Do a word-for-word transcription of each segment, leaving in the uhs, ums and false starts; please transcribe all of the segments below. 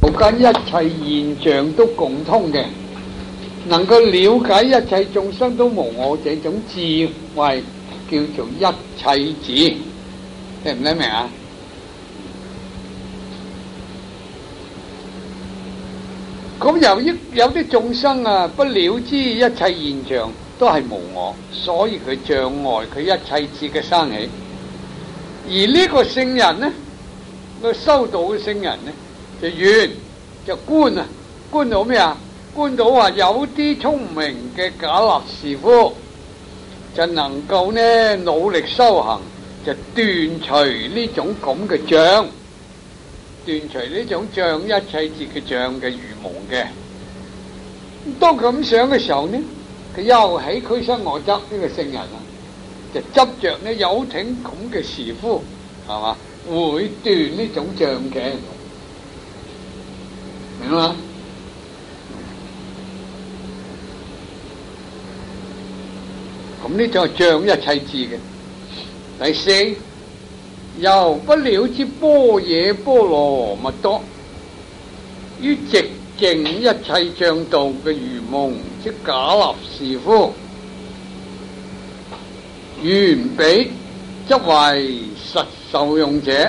間一切現象都共通嘅，能夠了解一切眾生都無我這種智慧，叫做一切智，聽唔聽明啊？咁由於有啲眾生啊，不了知一切現象都係無我，所以佢障礙佢一切智嘅生起。而呢個聖人呢，個修道嘅聖人呢，就願就觀啊，觀到咩啊？觀到話有啲聰明嘅假立士夫，就能夠呢努力修行，就斷除呢種咁嘅障。斷除呢種障一切智嘅障嘅愚蒙嘅，當佢咁想嘅時候呢，佢又起俱生我執呢個聖人啊，就執着呢有挺咁嘅士夫，係嘛，會斷呢種障嘅，明嘛？咁呢種係障一切智嘅。第四，又不了知般若波羅蜜多，於寂靜一切障道嘅愚蒙，即假立士夫，緣彼則為實受用者。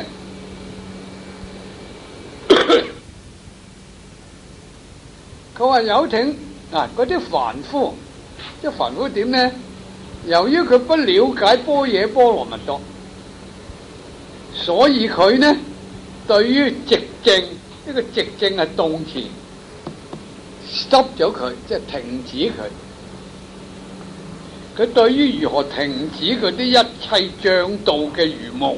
佢話有挺啊，嗰啲凡夫，即係凡夫點呢？由於佢不了解般若波羅蜜多，所以佢呢對於寂靜，呢個寂靜係動詞，stop咗佢，即係停止佢。佢對於如何停止嗰啲一切障道嘅愚蒙，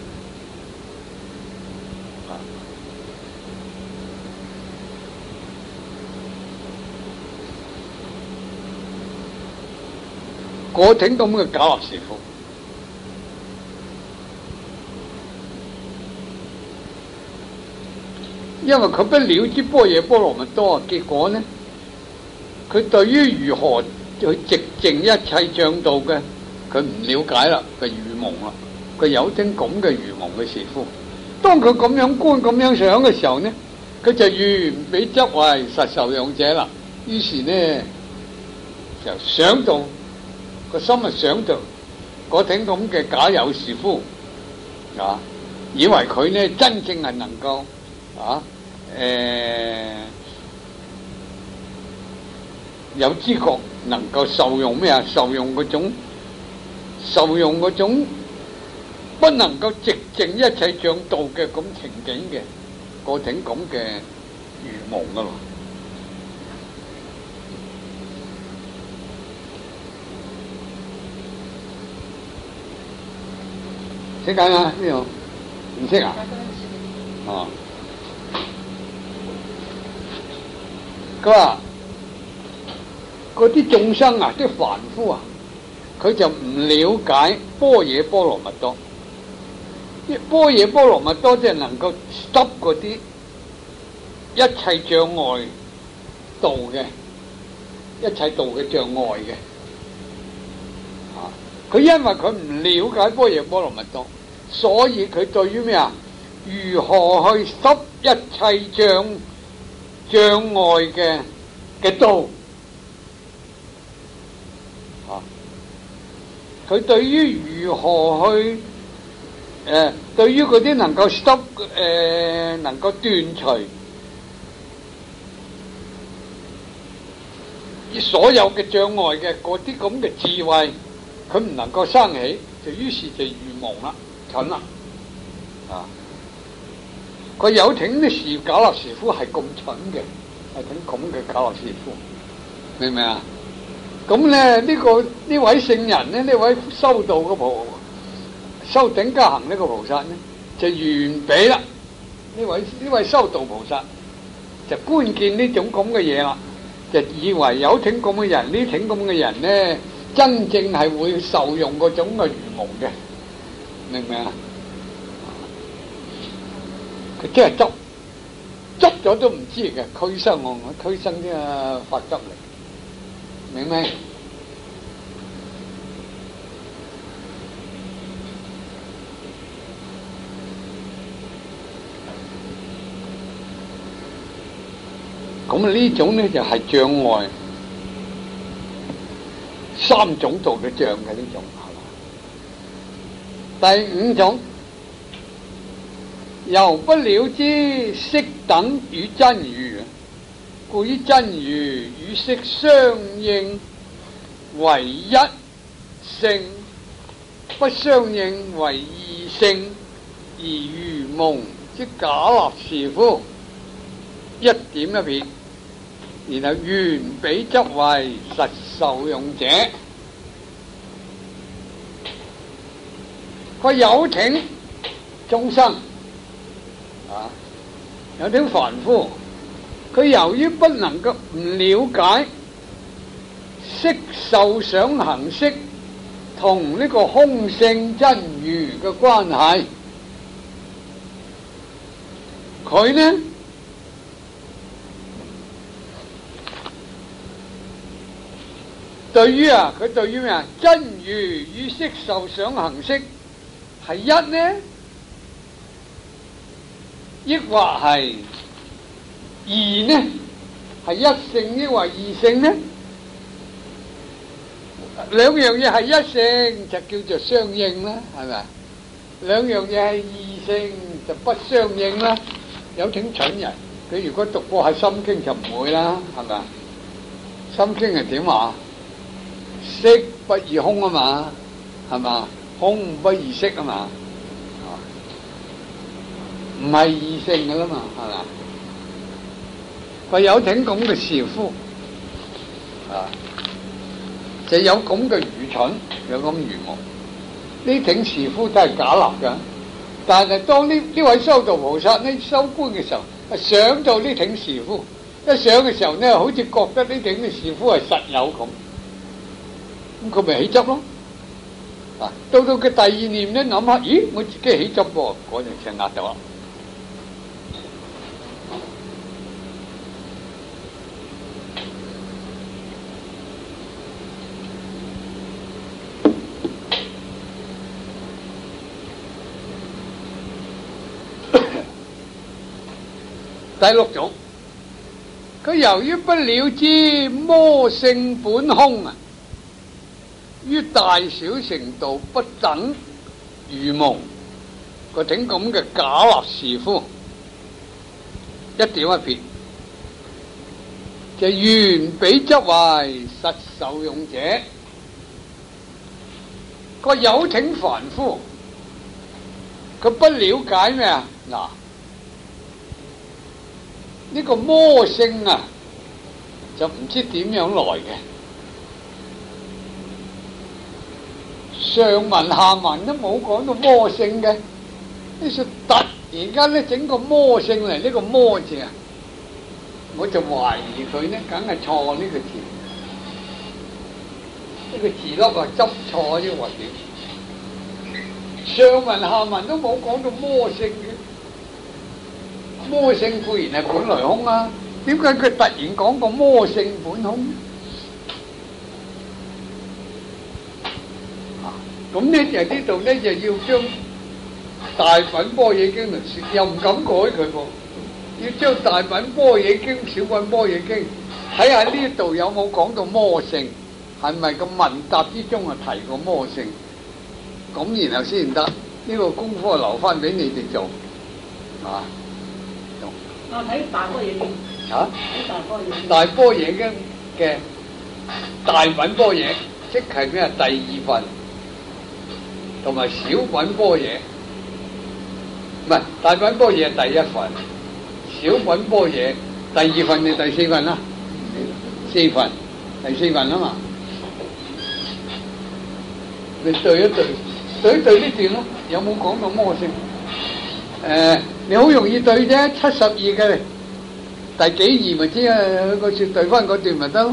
嗰挺咁嘅假立士夫。因為佢不了知般若波羅蜜多，結果呢，佢對於如何去寂靜一切障道嘅，佢唔了解啦，佢愚蒙啦，佢有啲咁嘅愚蒙嘅士夫。當佢咁樣觀、咁樣想嘅時候呢，佢就緣彼則為實受用者啦。於是呢，就想到個心啊，想到嗰挺咁嘅假有士夫啊，以為佢呢真正係能夠啊。誒、呃，有知覺能夠受用咩啊？受用嗰種，受用嗰種不能夠寂靜一切障道嘅咁情景嘅，嗰挺咁嘅愚蒙噶咯。識解啊？呢度唔識啊？哦。佢話嗰啲眾生啊，啲凡夫啊，佢就唔了解般若波羅蜜多。般若波羅蜜多即係能夠 stop 嗰啲一切障礙道嘅，一切道嘅障礙嘅。啊，佢因為佢唔了解般若波羅蜜多，所以佢對於咩啊？如何去 stop 一切障障礙嘅嘅道啊？佢對於如何去誒、呃，對於嗰啲能夠 stop 誒、呃，能夠斷除所有嘅障礙嘅嗰啲咁嘅智慧，佢唔能夠生起，就於是就愚蒙啦，蠢啦啊！佢有挺啲士假立士夫係咁蠢嘅，係挺咁嘅假立士夫，明唔明啊？咁咧呢個呢位聖人咧，呢位修道嘅菩修頂加行呢個菩薩呢，就緣彼啦。呢位呢位修道菩薩就觀見呢種咁嘅嘢啦，就以為有挺咁嘅人，呢挺咁嘅人咧，真正係會受用嗰種嘅愚蒙嘅，明唔明啊？佢即係執執咗都唔知嘅，俱生我俱生啲啊法則嚟，明未？ 咁啊呢種咧就係障礙，三種道嘅障嘅呢種係嘛？第五種，由不了知色等與真如，故於真如與色相應為一性，不相應為二性，而如夢即假立時夫，一點一撇，然後緣彼則為實受用者。佢有情眾生啊，有啲凡夫，佢由於不能夠唔了解色受想行識同呢個空性真如嘅關係，佢呢對於啊，佢對於咩啊？真如與色受想行識係一呢，抑或係二呢？係一性抑或二性呢？兩樣嘢係一性就叫做相應啦，係咪？兩樣嘢係二性就不相應啦。有挺蠢人，佢如果讀過係《心經》就唔會啦，係咪？《心經》係點話？色不異空啊嘛，係嘛？空不異色啊嘛，唔係異性噶啦嘛，係嘛？佢有挺咁嘅士夫啊，就有咁嘅愚蠢，有咁愚妄。呢挺士夫都係假立噶，但係當呢呢位修道菩薩呢修觀嘅時候，想到呢挺士夫，一想嘅時候呢，好似覺得呢挺嘅士夫係實有咁。咁佢咪起執咯？啊，到到佢第二念咧諗下，咦，我自己起執喎，嗰陣就壓到啦。第六種，佢由於不了知魔性本空啊，於大小程度不等如夢，個挺咁嘅假立時夫，一點一撇，就緣彼則為實受用者。個有挺凡夫，佢不了解咩啊？嗱，呢個魔性啊，就唔知點樣來嘅。上文下文都冇講到魔性嘅，呢說突然間咧整個魔性嚟，呢個魔字啊，我就懷疑佢呢梗係錯呢個字，呢個字粒啊執錯啫或者。上文下文都冇講到魔性嘅，魔性固然係本來空啊，點解佢突然講個魔性本空？咁呢就呢度呢就要將大品般若經嚟說，又唔敢改佢噃，要將大品般若經、小品般若經睇下呢度有冇講到魔性，係咪個問答之中啊提過魔性？咁然後先得，呢個功夫留翻俾你哋做，啊， 我睇大般若經。 啊？ 睇大般若經。 大般若經嘅大品般若，即係咩啊？第二份。同埋小品般若，唔係大品般若第一份，小品般若第二份定第四份啦？四份，第四份啊嘛。你對一對，對一對呢段咯，有冇講到魔性？誒、呃，你好容易對啫，七十二嘅第幾二咪知啊？個説對翻嗰段咪得咯。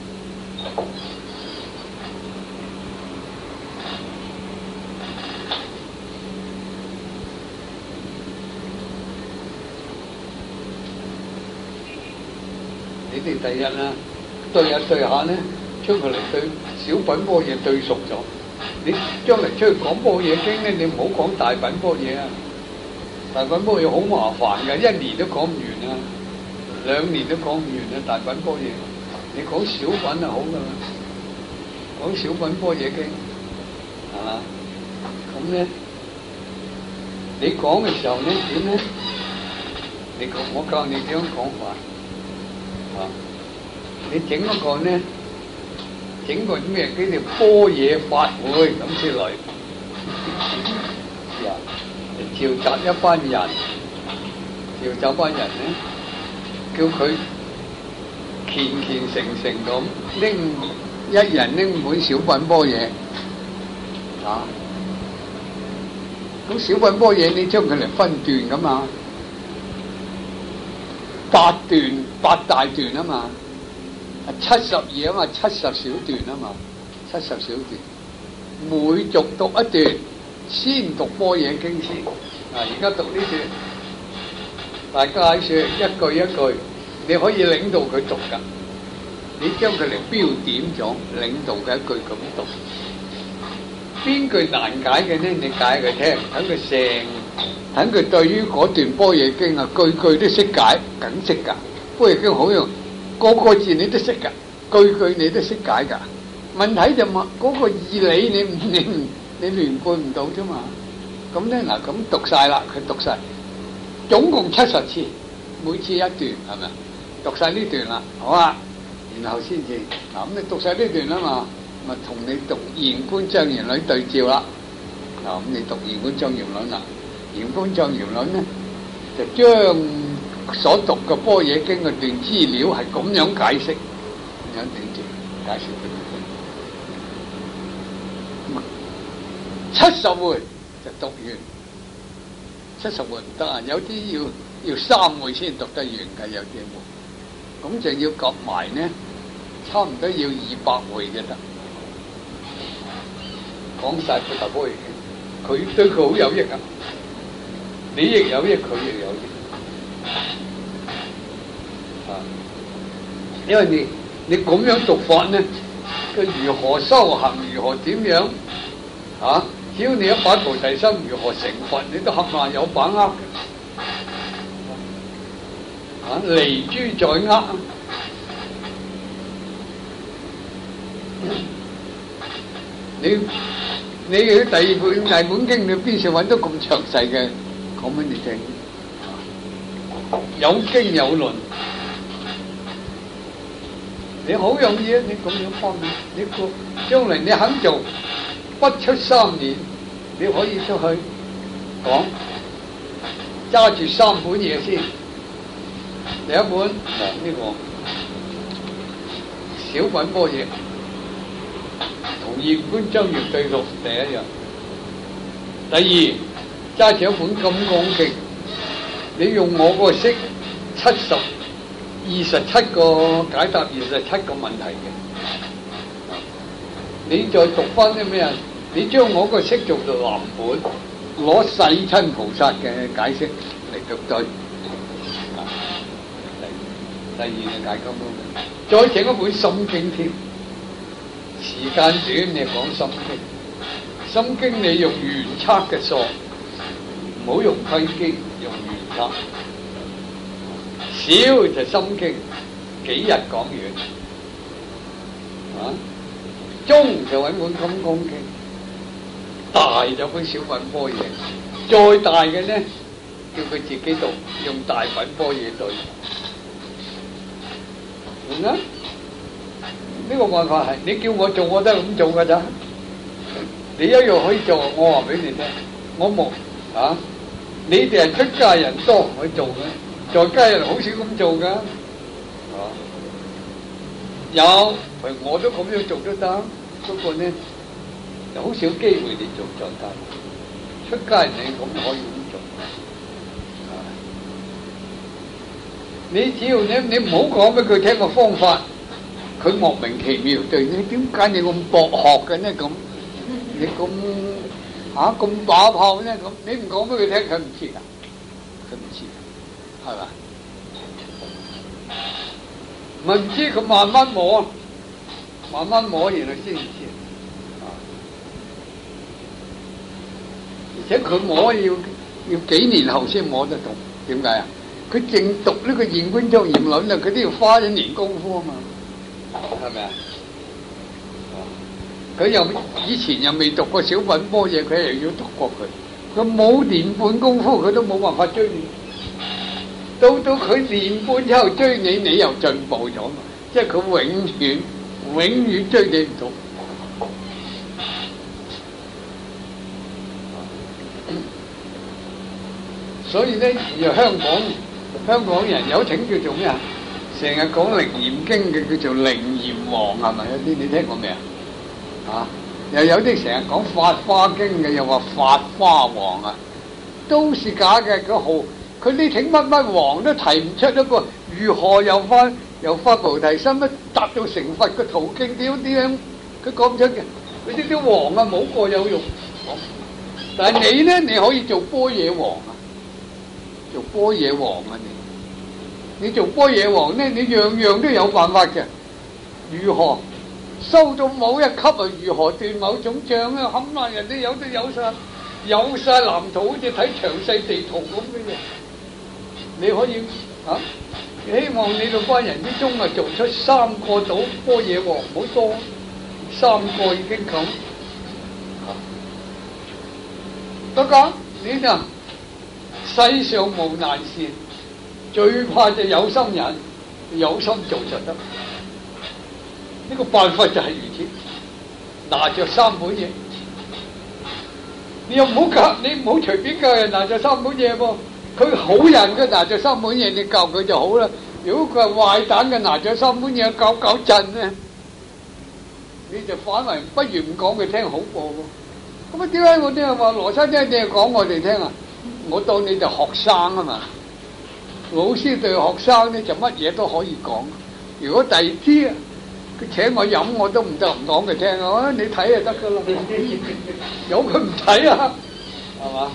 你哋第日啊，對下對下咧，將佢嚟對小品般若對熟咗。你將嚟出去講般若經咧，你唔好講大品般若啊！大品般若好麻煩嘅，一年都講唔完啊！ 兩年都講唔完啦，大品般若。你講小品就好噶啦，講小品般若經，係嘛？咁咧，你講嘅時候咧點咧？你講，我教你點樣講法。啊，你整嗰個咧，整個咩叫做般若法會咁先嚟。呀，召集一班人，召集班人咧，叫佢虔虔誠誠咁拎一人拎本小品般若啊！咁小品般若你將佢嚟分段噶嘛，八段八大段啊嘛，七十二啊嘛，七十小段啊嘛，七十小段，每續讀一段，先讀般若經先。啊，而家讀呢段，大家說一句一句，你可以領導佢讀噶。你將佢嚟標點咗，領導嘅一句咁讀，邊句難解嘅呢？你解佢聽，等佢成，等佢對於嗰段般若經啊，句句都識解，梗識噶。般若經好用，個個字你都識噶，句句你都識解噶。問題就問嗰個義理你唔你唔你連貫唔到啫嘛。咁咧嗱，咁讀晒啦，佢讀晒，總共七十次，每次一段係咪？讀晒呢段啦，好啊。然後先至嗱，咁你讀晒呢段啦嘛，咪同你讀玄觀章言論對照啦。嗱，咁你讀玄觀章言論啦，玄觀章言論咧就將所讀嘅般若經嘅段資料係咁樣解釋，咁樣對照解釋俾佢聽。七十回就讀完，七十回唔得啊，有啲要要三回先讀得完嘅，有啲回。咁就要夾埋呢，差唔多要二百回就得。講晒佢大般若經，佢對佢好有益啊！你亦有益，佢亦有益。啊，因為你你咁樣讀法呢，佢如何修行，如何點樣啊？只要你一把菩提心，如何成佛，你都冚唪唥有把握嘅。啊！離諸在握，你你嘅第二本大本經，你邊處揾到咁詳細嘅講俾你聽？有經有論，你好容易啊！你咁樣方便，你個將來你肯做，不出三年，你可以出去講，揸住三本嘢先。第一本嗱呢個小品般若，同玄觀章言對讀第一樣。第二揸住一本金剛經，你用我個識七十二十七個解答二十七個問題嘅，你再讀翻啲咩啊？你將我個識做到藍本，攞世親菩薩嘅解釋嚟讀對。第二就解金剛經，再整一本心經添。時間短，你講心經。心經你用原測嘅數，唔好用窺經，用原測。少就心經，幾日講完。啊，中就揾本金剛經，大就本小品般若。再大嘅呢，叫佢自己讀，用大品般若對。嗯啊，呢個辦法係你叫我做，我都係咁做噶咋。你一樣可以做，我話俾你聽，我冇啊。你哋係出家人多去做嘅，在家人好少咁做噶。啊，有，我都咁樣做都得，不過呢，就好少機會你做在家。出家人你咁可以咁做。你只要你你唔好講俾佢聽個方法，佢莫名其妙對你，點解你咁博學嘅呢？咁你咁嚇咁把炮呢？咁你唔講俾佢聽，佢唔知噶，佢唔知，係咪？唔係唔知，佢慢慢摸，慢慢摸，然後先知。啊！而且佢摸要要幾年後先摸得到，點解啊？ 佢淨讀呢個現觀莊嚴論啊，佢都要花一年功夫啊嘛，係咪啊？佢又以前又未讀過小品般嘢，佢又要讀過佢，佢冇年半功夫，佢都冇辦法追你。到到佢年半之後追你，你又進步咗嘛？即係佢永遠永遠追你唔到。所以咧，而香港香港人有挺叫做咩啊？成日講靈嚴經嘅叫做靈嚴王係咪？有啲你聽過未啊？啊！又有啲成日講法花經嘅，又話法花王啊，都是假嘅。佢號佢呢挺乜乜王都提唔出一個如何由翻由發菩提心一達到成佛嘅途徑點點樣，佢講唔出嘅。佢呢啲王啊冇個有用。但係你咧，你可以做般若王啊，做般若王啊你。你做般若王咧，你樣樣都有辦法嘅。如何？收到某一級啊，如何斷某種障啊？冚唪唥人都有都有晒，有晒藍圖，好似睇詳細地圖咁嘅嘢。你可以啊，希望你哋班人之中啊，做出三個到般若王，唔好多，三個已經咁。得㗎，你就世上無難事，最怕就有心人，有心做就得。呢個辦法就係如此，拿着三本嘢，你又唔好教，你唔好隨便教人拿着三本嘢噃。佢好人嘅拿着三本嘢，你教佢就好啦。如果佢係壞蛋嘅拿着三本嘢搞搞震咧，你就反為不如唔講佢聽好過喎。咁啊點解我啲人話羅生姐你係講我哋聽啊？我當你就學生啊嘛，老師對學生咧就乜嘢都可以講。如果第二啲啊，佢請我飲我都唔得唔講佢聽啊！你睇就得噶啦，有佢唔睇啊，係嘛？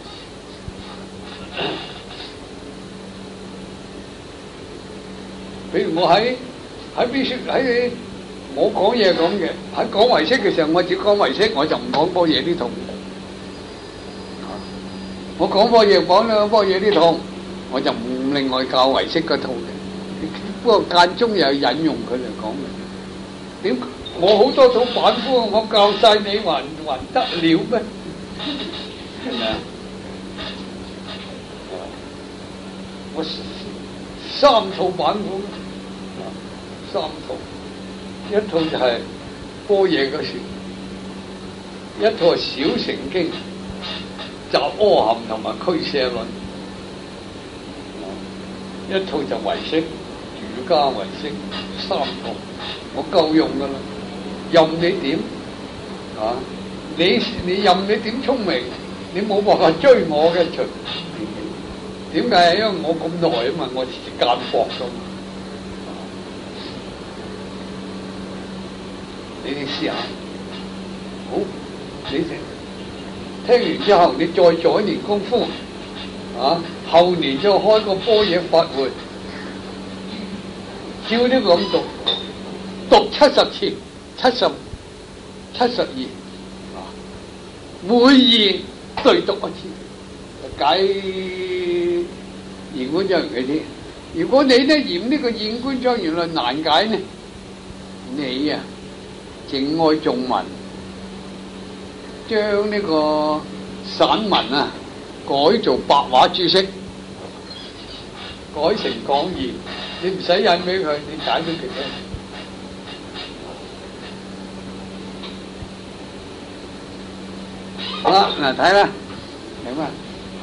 比如我喺喺邊説喺我講嘢咁嘅，喺講唯識嘅時候，我只講唯識，我就唔講般若呢套。我講般若講啦，般若呢套，我就唔另外教唯識嗰套嘅。不過間中又引用佢嚟講嘅。點？我好多套板斧，我教晒你還還得了咩？係咪啊？我三套板斧，三套，一套就係般若嗰時，一套係小乘經、集阿含同埋俱舍論，一套就唯識、儒家唯識，三套。我夠用噶啦，任你點啊！你你任你點聰明，你冇辦法追我嘅隨。點解？因為我咁耐啊嘛，我時間薄噶嘛。你哋試下，好，你哋聽完之後，你再做一年功夫啊，後年再開個般若法會，照呢個咁讀。讀七十次，七十七十二，啊，每二對讀一次，解現觀莊嚴嘅啲。如果你咧嫌呢個現觀莊嚴論難解呢，你啊淨愛頌文，將呢個散文啊改做白話注釋，改成講義，你唔使引俾佢，你解俾佢聽。好啦，嗱睇啦，明嘛？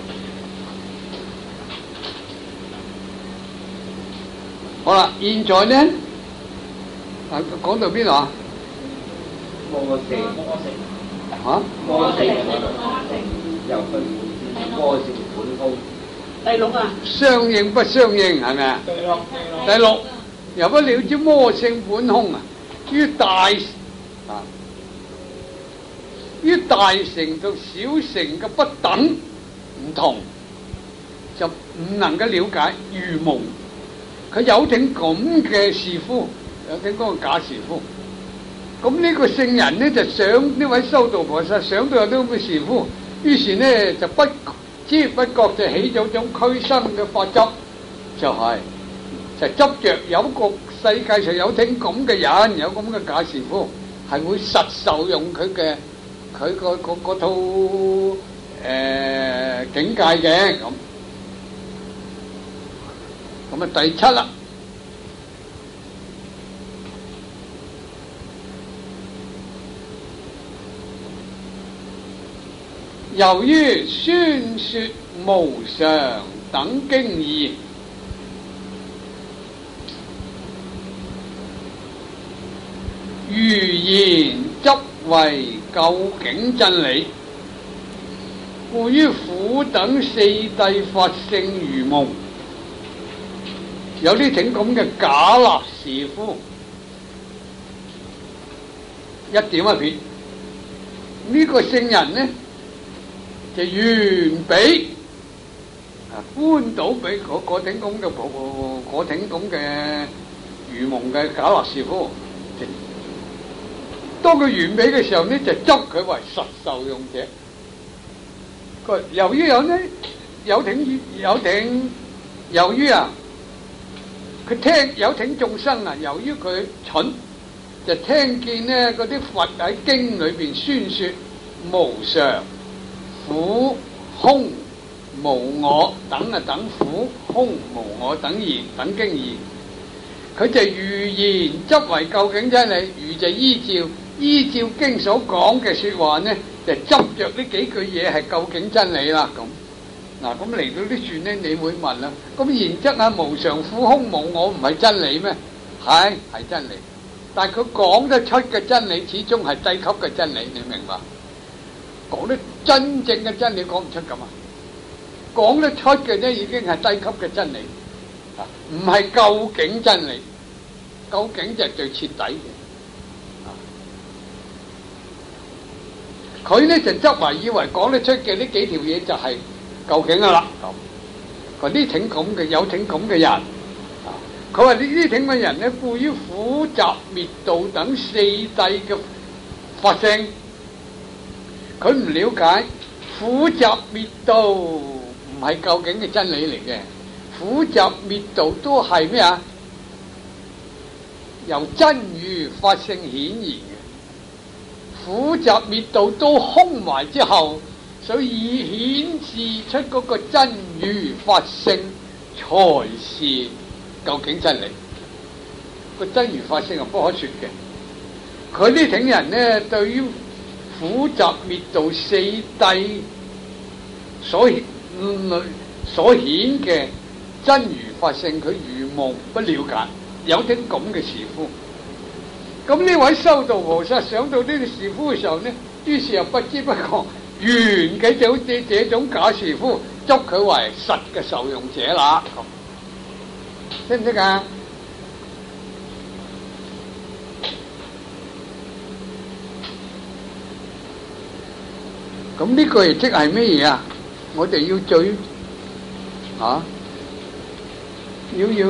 好啦，現在呢，啊講到邊度啊？ 魔性， 嚇？ 魔性，由佢魔性本空。 第六啊？ 相應不相應係咪啊？ 第六， 第六，由不了知魔性本空啊，於大啊。於大乘同小乘嘅不等唔同，就唔能夠了解愚蒙。佢有挺咁嘅士夫，有挺嗰個假士夫。咁呢個聖人呢，就想呢位修道菩薩想到有啲咁嘅士夫，於是呢就不知不覺就起咗種俱生嘅法執， 就係、就執着有個世界上有挺咁嘅人，有咁嘅賈士夫，係會實受用佢嘅佢個個嗰套誒、呃、境界嘅咁。咁啊第七啦，由於宣說無常等經義，如言執為究竟真理，故於苦等四諦法性如夢。有啲挺咁嘅假立士夫，一點一撇，呢、這個聖人呢就原比啊搬到俾嗰嗰挺咁嘅嗰挺咁嘅如夢嘅假立士夫。當佢完美嘅時候呢，就執佢為實受用者。佢由於有呢有挺有挺，由於啊。佢聽有挺眾生啊，由於佢蠢，就聽見呢嗰啲佛喺經裏邊宣說無常、苦、空、無我等啊等苦、空、無我等義等經義，佢就如言執為究竟真理，如就依照依照經所講嘅說話呢，就執着呢幾句嘢係究竟真理啦咁。嗱，咁嚟到呢段咧，你會問啦，咁然則啊，無常、苦、空、無我唔係真理咩？係係真理，但係佢講得出嘅真理，始終係低級嘅真理，你明白？講得真正嘅真理講唔出咁啊，講得出嘅咧已經係低級嘅真理，啊，唔係究竟真理，究竟就係最徹底嘅。佢咧就執為以為講得出嘅呢幾條嘢就係究竟噶啦，咁佢呢挺咁嘅有挺咁嘅人，佢話呢呢挺嘅人咧，故於苦集滅道等四諦嘅法性，佢唔了解苦集滅道唔係究竟嘅真理嚟嘅，苦集滅道都係咩啊？由真如法性顯現嘅，苦集滅道都空埋之後。所以顯示出嗰個真如法性才是究竟真理。個真如法性係不可說嘅。佢呢挺人呢，對於苦集滅道四諦所顯、嗯、所顯嘅真如法性，佢如夢不了解，有挺咁嘅士夫。咁呢位修道菩薩想到呢個士夫嘅時候呢，於是又不知不覺。原嘅就好似這種假士夫，執佢為實嘅受用者啦，識唔識啊？咁呢個亦即係咩嘢啊？我哋要最啊，要要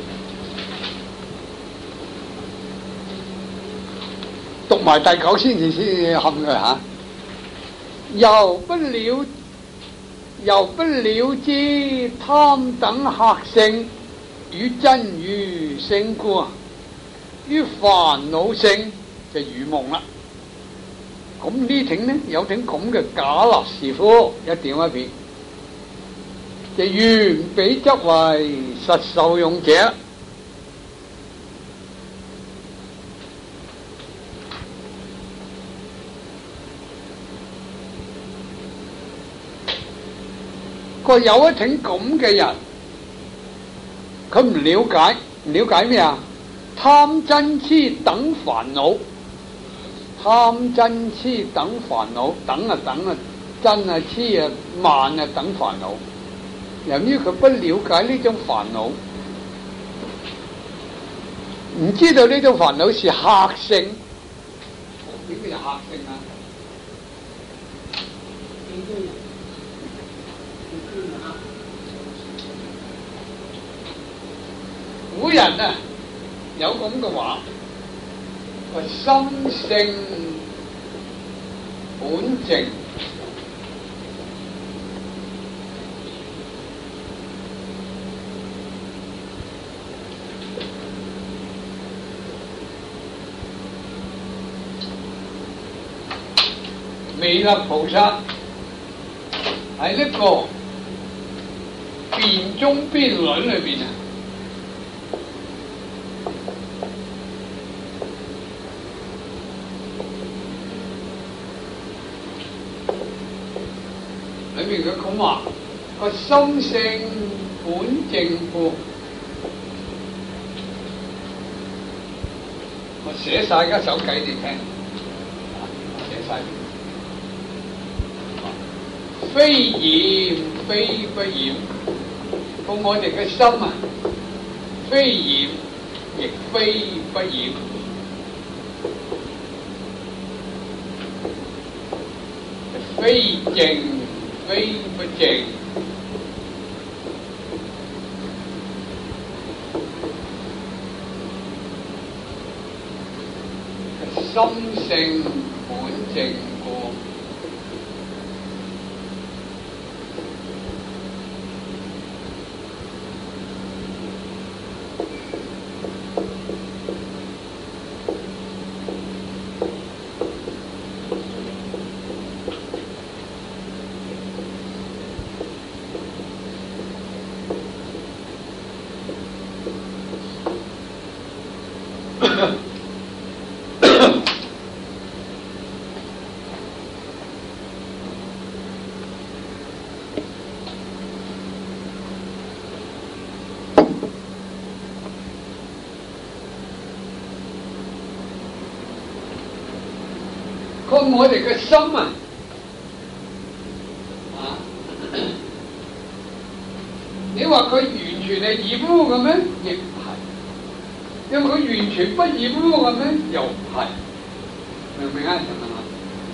讀埋第九先至先至冚佢嚇。猶不了，猶不了知貪等客性與真如性故，於煩惱性就如夢啦。咁呢挺呢有挺咁嘅假立士夫，一點一撇，就原比執為實受用者。佢有一挺咁嘅人，佢唔了解，唔了解咩啊？貪嗔癡等煩惱，貪嗔癡等煩惱，等啊等啊，嗔啊癡啊慢啊等煩惱。由於佢不了解呢種煩惱，唔知道呢種煩惱是客性。點叫客性啊？古人啊有咁嘅話，話心性本淨， 彌勒菩薩喺呢個辯中邊論裏邊啊，裏面佢講話個心性本淨故，我寫晒一首偈你聽，寫晒。非染非不染，咁我哋嘅心啊，非染亦非不染，非淨非不淨，心性本淨故。咁我哋嘅心啊，啊，你話佢完全係染污嘅咩？亦唔係。因為佢完全不染污嘅咩？又唔係。明唔明啊？明唔明啊？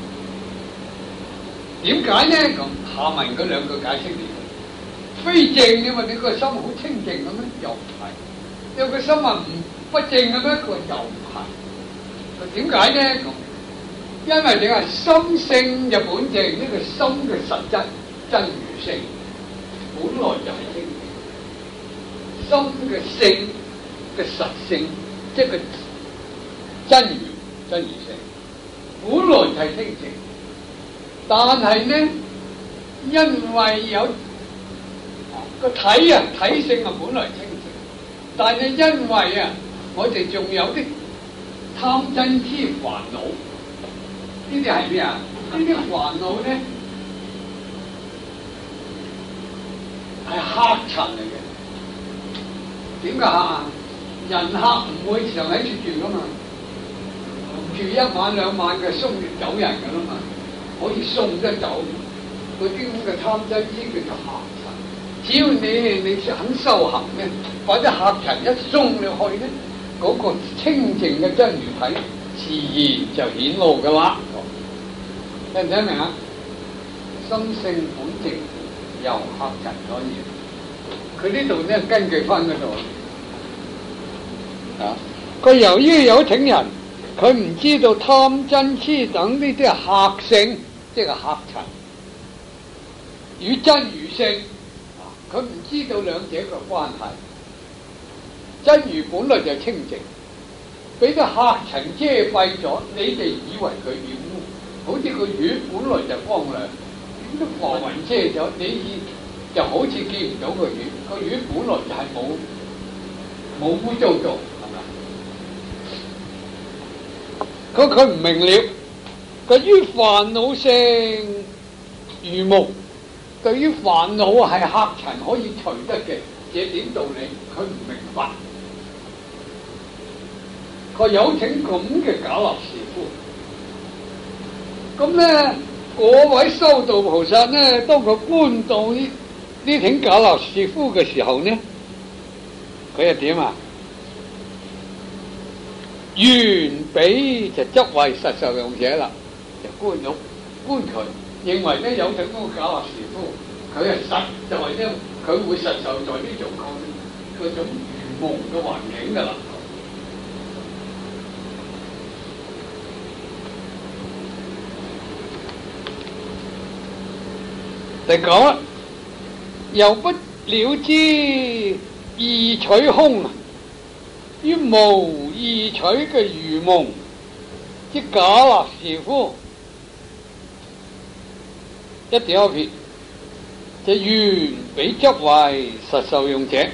點解呢？咁下文嗰兩句解釋嚟，非正，因為你個心好清淨嘅咩？又唔係。因為個心話唔不正嘅咩？佢又唔係。佢點解呢？咁因為你話心性就本淨，呢個心嘅實質真如性本來就係清淨，心嘅性嘅實性即係個真如真如性本來就係清淨，但係呢，因為有個體啊體性啊本來清淨，但係因為啊我哋仲有啲貪嗔痴煩惱。呢啲係咩啊？呢啲煩惱咧係客塵嚟嘅。點解客啊？人客唔會常喺處住噶嘛，住一晚兩晚嘅送走人噶啦嘛，可以送得走。嗰啲咁嘅貪嗔痴叫做客塵。只要你你肯修行咧，把啲客塵一送你去咧，嗰、那個清淨嘅真如體自然就顯露噶啦。聽唔聽明啊？心性本淨，由客塵所現。佢呢度咧根據翻嗰度啊，佢由於有情人，佢唔知道貪嗔痴等呢啲係客性，即係客塵與真如性，佢唔知道兩者嘅關係。真如本來就清淨，俾啲客塵遮蔽咗，你哋以為佢染污。好似個月本來就光亮，點都浮雲遮咗，你就好似見唔到個月。個月本來就係冇冇污糟到，係咪？佢佢唔明了，佢於煩惱性如木，對於煩惱係客塵可以除得嘅，這點道理佢唔明白。佢有請咁嘅假立士夫。咁咧，嗰位修道菩薩咧，當佢觀到呢呢挺假立士夫嘅時候呢，佢又點啊？原比就執為實受用者啦，就觀到觀佢，認為咧有挺嗰個假立士夫，佢係實在咧，佢會實受在呢種嗰嗰種如夢嘅環境噶啦。就講啦，又不了知意取空啊，於無意取嘅如夢，即假立士夫， 一點一撇，就原比執為實受用者。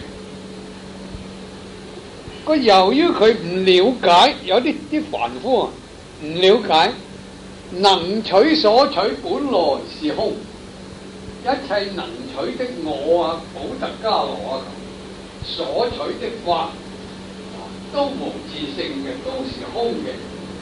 個由於佢唔了解，有啲啲凡夫啊唔了解，能取所取本來是空，一切能取的我啊、補特伽羅啊，所取的法都無自性嘅，都是空嘅。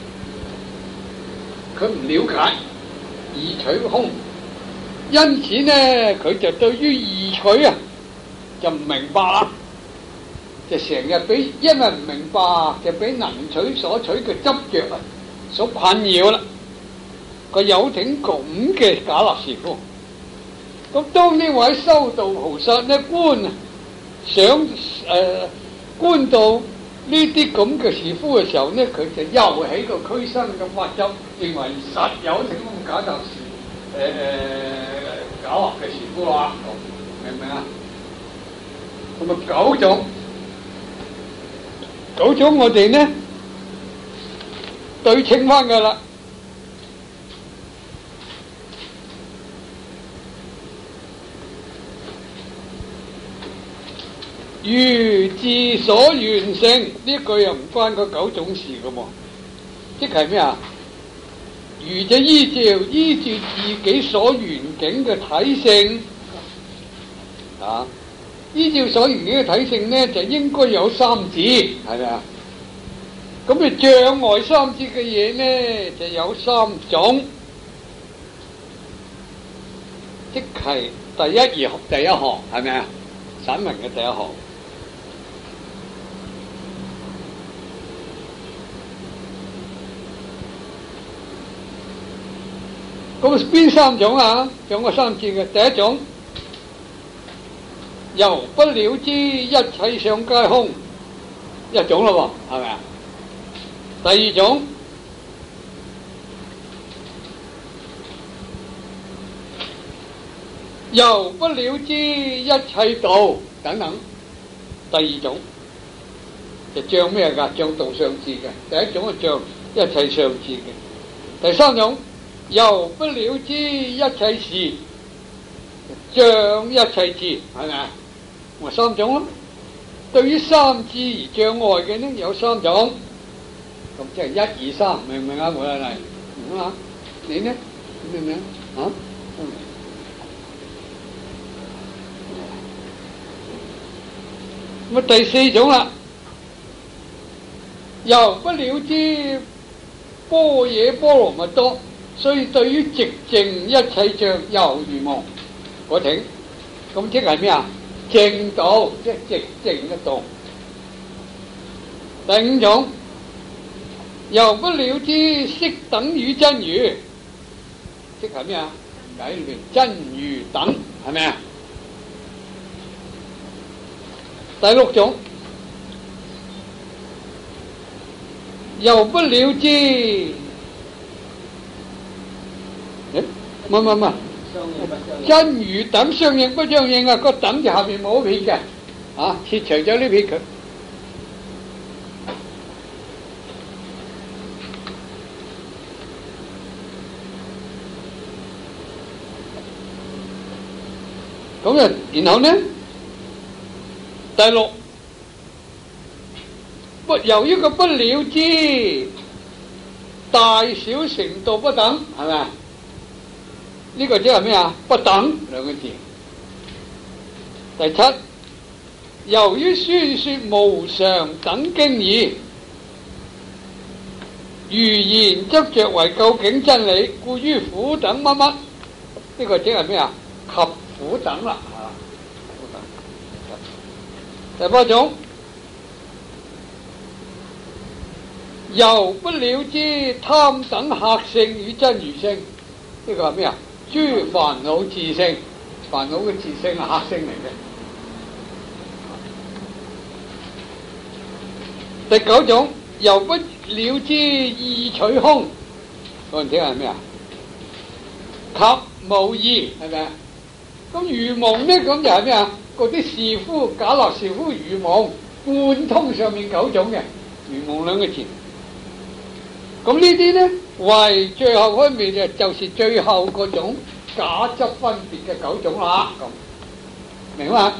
佢唔了解二取空，因此呢，佢就對於二取啊就唔明白啦。就成日俾，因為唔明白，就俾能取所取嘅執着啊所困擾啦。佢有挺咁嘅假立士夫。咁當呢位修道菩薩呢觀啊，想誒、呃、觀到呢啲咁嘅士夫嘅時候呢，佢就又起個俱生嘅法則，認為實有挺咁假立士誒誒假立嘅士夫啦。明唔明啊？咁啊九種。九種我哋呢對稱翻噶啦，如自所緣性呢句又唔關個九種事噶喎，即係咩啊？如就依照依照自己所緣境嘅體性啊。依照所緣境嘅體性呢，就應該有三智，係咪啊？咁你障礙三智嘅嘢呢，就有三種，即係第一義第一項，係咪啊？散文嘅第一項。咁邊三種啊？障礙三智嘅第一種。由不了知一切相皆空，一種咯喎，係咪啊？第二種，由不了知一切道等等，第二種就障咩㗎？障道相智嘅。第一種係障一切相智嘅。第三種，由不了知一切事，障一切智，係咪啊？咪三種咯。對於三智而障礙嘅呢，有三種。咁即係一二三，明唔明啊？冇啦，嚟，咁啊，你呢？明唔明啊？咁啊，第四種啦，由不了知般若波羅蜜多，所以對於寂靜一切障猶如夢嗰挺。咁即係咩啊？正道，即係寂靜嘅道。第五種，由不了知識等與真如，即係咩啊？解裏邊真如等，係咪啊？第六種，由不了知，誒，唔唔唔。真如等相應不相應啊？個等就下邊冇撇嘅，啊，切除咗呢撇佢。咁啊，然後呢？第六，不由於個不了知，大小程度不等，係咪啊？呢個即係咩啊？不等兩個字。第七，由於宣說無常等經義，如言執着為究竟真理，故於苦等乜乜，呢個即係咩啊？及苦等啦，啊，苦等。第八種，由不了知貪等客性與真如性，呢個係咩啊？諸煩惱自性，煩惱嘅自性係客性嚟嘅。第九種，由不了知意取空，嗰陣時係咩啊？及無意，係咪啊？咁如夢呢？咁就係咩啊？嗰啲士夫假立士夫如夢，貫通上面九種嘅如夢兩個字。咁呢啲呢，為最後方面嘅就是最後嗰種假執分別嘅九種啦。咁明嘛？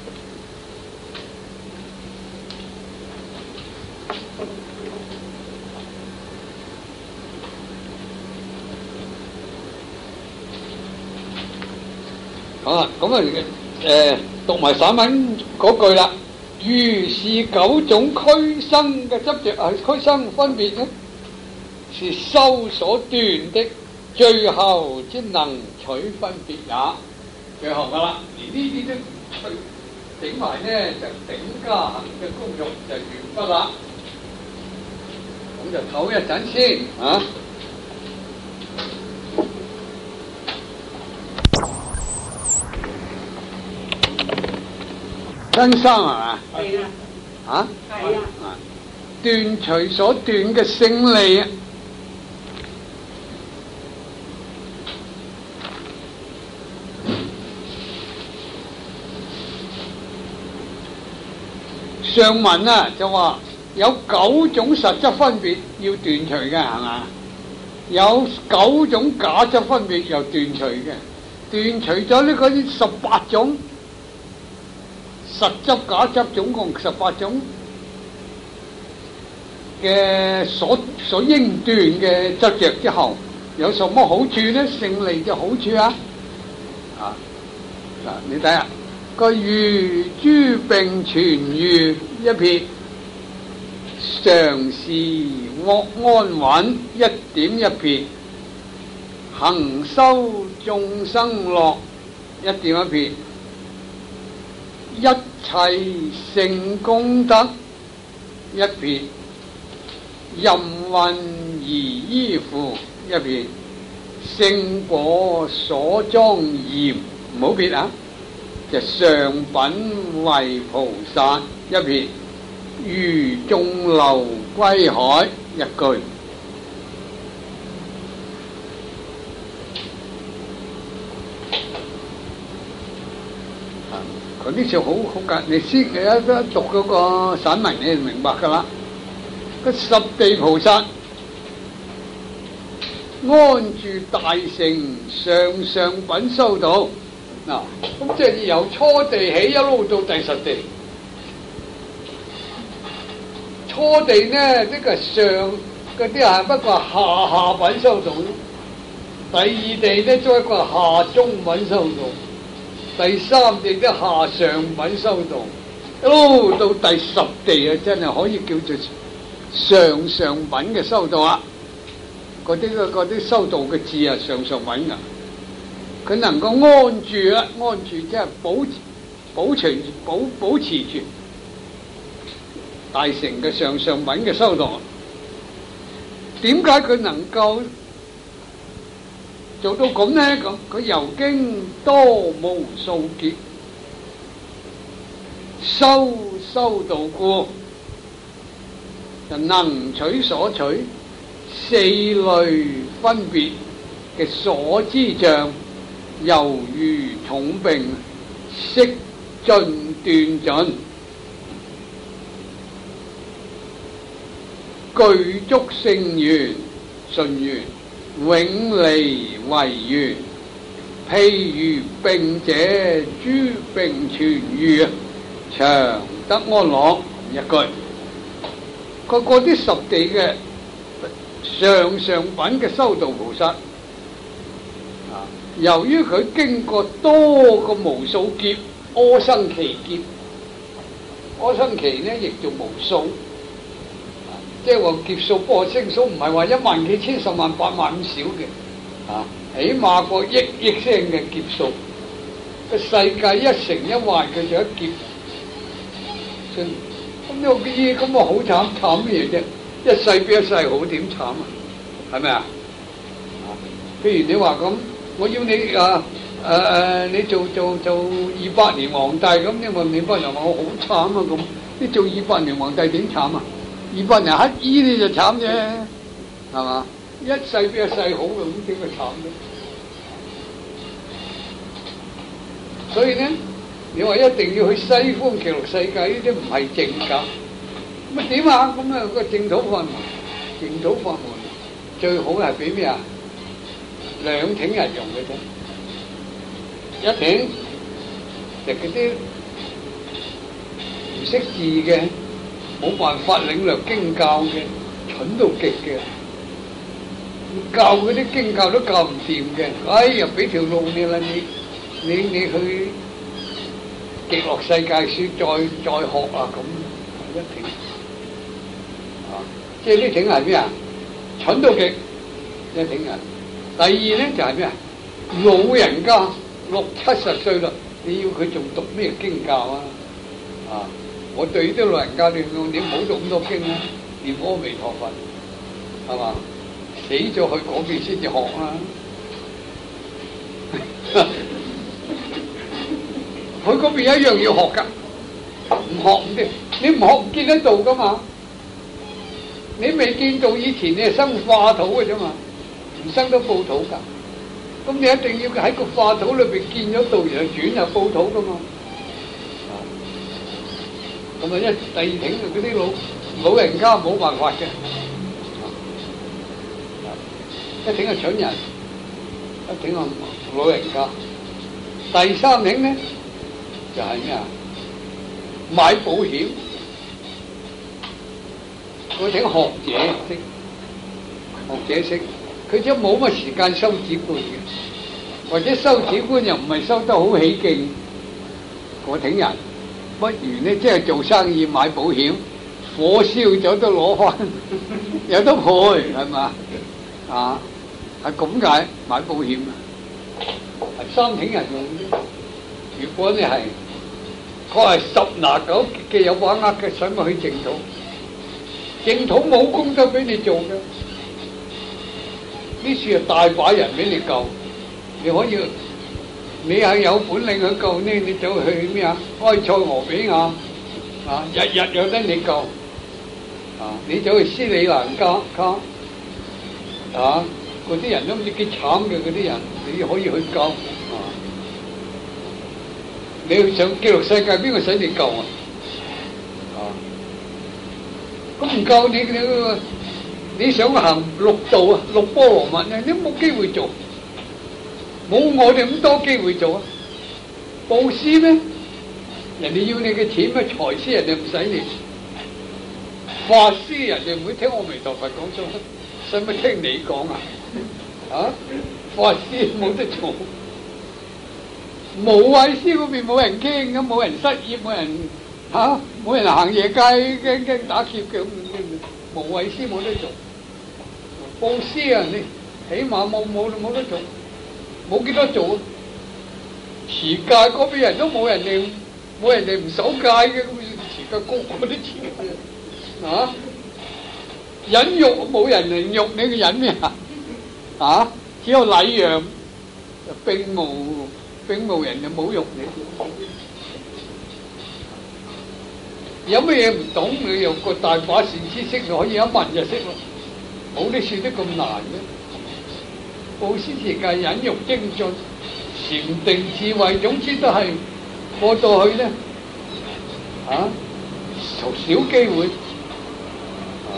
好啦，咁啊誒讀埋散文嗰句啦。如是九種俱生嘅執着啊，俱生分別呢，是修所斷的，最後之能取分別也。最後噶啦，而呢啲都整埋呢，就頂加行嘅功用就完畢啦。咁就唞一陣先啊。真生係嘛？ 係啊。 啊？ 係啊。 啊！斷除所斷嘅勝利啊！上文啊就話有九種實質分別要斷除嘅係嘛？有九種假質分別又斷除嘅，斷除咗呢嗰啲十八種。實執假執總共十八種嘅所所應斷嘅執着之後，有什麼好處呢？勝利嘅好處啊！啊嗱，你睇下個如諸並全如一撇，常時獲安穩一點一撇，行修眾生樂一點一撇。一切成功德一撇，任運而依附一撇，聖果所莊嚴唔好撇啊！就上品為菩薩一撇，如眾流歸海一句。佢呢條好好噶，你先你一讀嗰個散文，你就明白噶啦。個十地菩薩安住大乘上上品修道，嗱，咁即係由初地起一路到第十地。初地呢，呢個上嗰啲係不過下下品修道，第二地呢，再一個下中品修道。第三地都下上品修道，一路到第十地啊，真係可以叫做上上品嘅修道啊！嗰啲嗰啲修道嘅字啊，上上品啊，佢能夠安住啊，安住即係保保持保保持住大乘嘅上上品嘅修道。點解佢能夠做到咁呢？咁佢遊經多無數劫，修修道故，就能取所取四類分別嘅所知障，猶如重並，悉盡斷盡，具足聖緣順緣。永離為緣，譬如並者諸並全如啊，長得安樂一句。佢嗰啲十地嘅上上品嘅修道菩薩，啊，由於佢經過多個無數劫，阿僧祇劫，阿僧祇呢亦做無數。即係話劫數波聲數唔係話一萬幾千十萬八萬咁少嘅，啊，起碼個億億聲嘅劫數，個世界一成一壞佢就一劫，咁呢個嘢咁啊好慘，慘乜嘢啫？一世比一世好，點慘啊？係咪啊？譬如你話咁，我要你啊誒誒、啊，你做做做二百年皇帝咁，因為你班人話我好慘啊咁，你做二百年皇帝點慘啊？二百年乞衣你就慘啫，係嘛？一世比一世好嘅，咁點會慘啫？所以呢，你話一定要去西方極樂世界，呢啲唔係正㗎。咁啊點啊？咁啊個淨土法門，淨土法門最好係俾咩啊？兩挺人用嘅啫。 一挺就嗰啲唔識字嘅，冇辦法領略經教嘅，蠢到極嘅，教嗰啲經教都教唔掂嘅。哎呀，俾條路你啦，你你你去極樂世界書再再學啊咁，一挺啊，即係呢挺係咩啊？蠢到極，一挺人。第二咧就係咩啊？老人家六七十歲啦，你要佢仲讀咩經教啊？啊！我對啲老人家你你唔好讀咁多經啦，念阿彌陀佛，係嘛？死咗去嗰邊先至學啦。佢嗰邊一樣要學㗎，唔學唔掂，你唔學唔見得到㗎嘛？你未見到以前你係生化土嘅啫嘛，唔生到報土㗎。咁你一定要喺個化土裏邊見咗道，然後轉入報土㗎嘛。咁啊，一第二挺嗰啲老老人家冇辦法嘅，一挺係蠢人，一挺係老人家。第三挺咧就係咩啊？買保險，嗰挺學者識，學者識，佢就冇乜時間收紙官嘅，或者收紙官又唔係收得好起勁，嗰挺人。不如呢，即係做生意買保險，火燒咗都攞翻，有得賠係嘛？啊，係咁解買保險啊，係三挺人用嘅。如果你係佢係十拿九嘅有把握嘅，使乜去淨土？淨土冇功德俾你做嘅，呢處係大把人俾你救，你可以。你係有本領去救呢？你走去咩啊？埃塞俄比亞啊，日日有得你救啊！你走去斯里蘭卡卡啊，嗰啲人都唔知幾慘嘅嗰啲人，你可以去救啊！你去上極樂世界，邊個使你救啊？啊！咁唔夠你你你想行六道啊，六波羅蜜啊，你都冇機會做。冇我哋咁多機會做啊！布施咩？人哋要你嘅錢咩？財施人哋唔使你，法施人哋唔會聽阿彌陀佛講咗，使乜聽你講啊？啊！法施冇得做，無畏施嗰邊冇人驚咁，冇人失業，冇人嚇，冇人行夜街驚驚打劫嘅咁，無畏施冇得做。布施啊，你起碼冇冇冇得做。冇幾多做啊！持戒嗰邊人都冇人哋，冇人哋唔守戒嘅，咁持戒個個都持嘅，啊！忍辱冇人嚟辱你嘅忍咩啊？啊！只有禮讓，並無並無人就侮辱你。有乜嘢唔懂，你又個大把善知識，可以一問就識咯。冇啲說得咁難嘅。布施持戒忍辱精進禪定智慧，總之都係過到去咧啊，少少機會啊，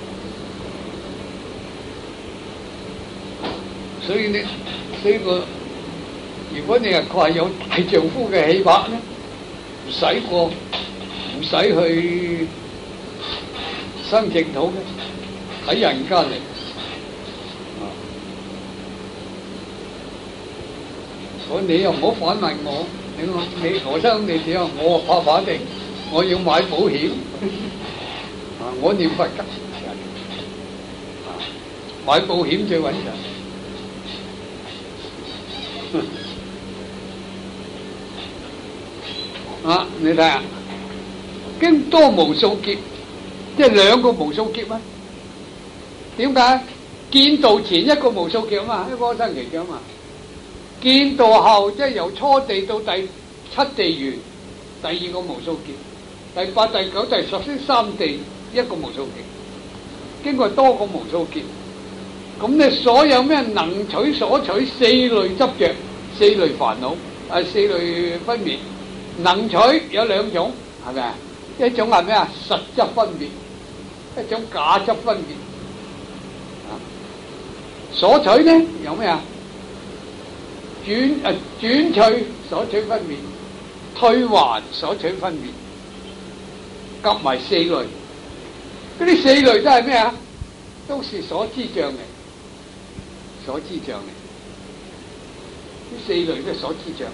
所以呢呢個如果你係佢係有大丈夫嘅氣魄咧，唔使過唔使去生淨土嘅，喺人間嚟。我你又唔好反問我，你我你何生你點啊？我怕怕地，我要買保險啊！我念佛㗎，啊買保險最穩陣。啊！你睇下，經多無數劫，即係兩個無數劫啊！點解？見道前一個無數劫啊嘛，一個生期劫啊嘛。見道後即係由初地到第七地元，第二個無數劫，第八、第九、第十先三地一個無數劫，經過多個無數劫，咁你所有咩能取所取四類執着、四類煩惱、啊四類分別，能取有兩種，係咪啊？一種係咩啊？實執分別，一種假執分別。啊，所取咧有咩啊？ 轉誒轉取所取分別，退還所取分別，夾埋四類。嗰啲四類都係咩啊？都是所知障嚟，所知障嚟。呢四類都係所知障。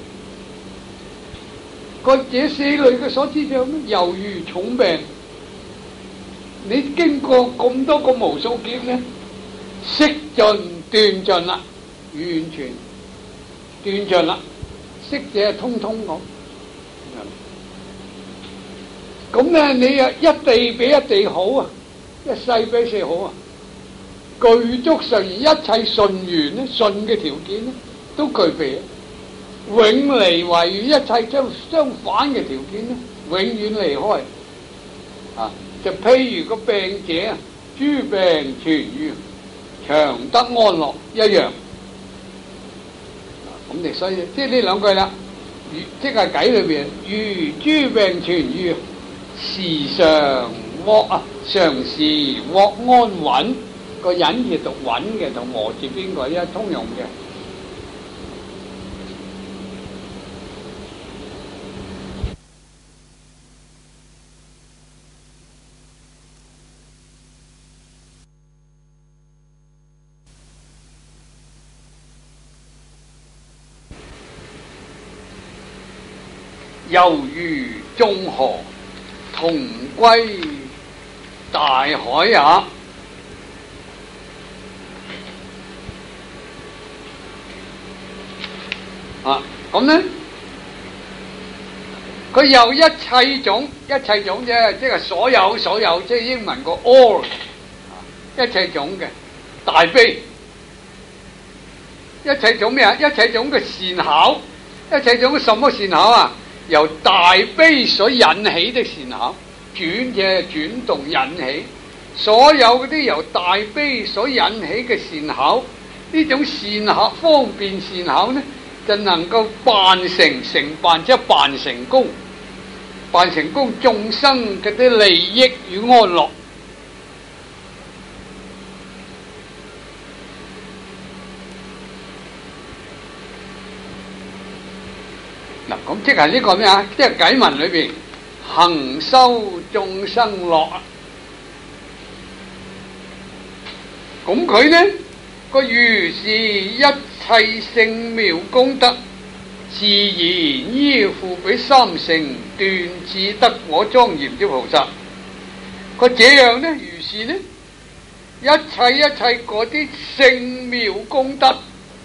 個這四類嘅所知障咧，猶如重病。你經過咁多個無數劫咧，悉盡斷盡啦，完全斷盡啦，悉者通通講。咁咧，你啊一地比一地好啊，一世比一世好啊，具足實現一切順緣咧，順嘅條件咧都具備啊。永離違與一切相相反嘅條件咧，永遠離開啊！就譬如個病者啊，諸病痊愈，長得安樂一樣。咁你所以即係呢兩句啦，即係偈裏邊，如諸病痊愈，時常獲啊，常時獲安穩。個忍字讀穩嘅，同和字邊個一通用嘅。猶如眾河同歸大海也。啊，咁咧，佢有一切種，一切種啫，即係所有所有，即係英文個 all， 一切種嘅大悲，一切種咩啊？一切種嘅善巧，一切種嘅什麼善巧啊？由大悲所引起的善巧，轉嘅轉動引起，所有嗰啲由大悲所引起嘅善巧，呢種善巧方便善巧呢，就能夠辦成成辦，即係辦成功，辦成功眾生嘅啲利益與安樂。嗱，咁即係呢個咩啊？即係偈文裏邊行修眾生樂。咁佢呢個如是一切聖妙功德，自然依附俾三乘斷智得果莊嚴之菩薩。佢這樣呢，如是呢，一切一切嗰啲聖妙功德，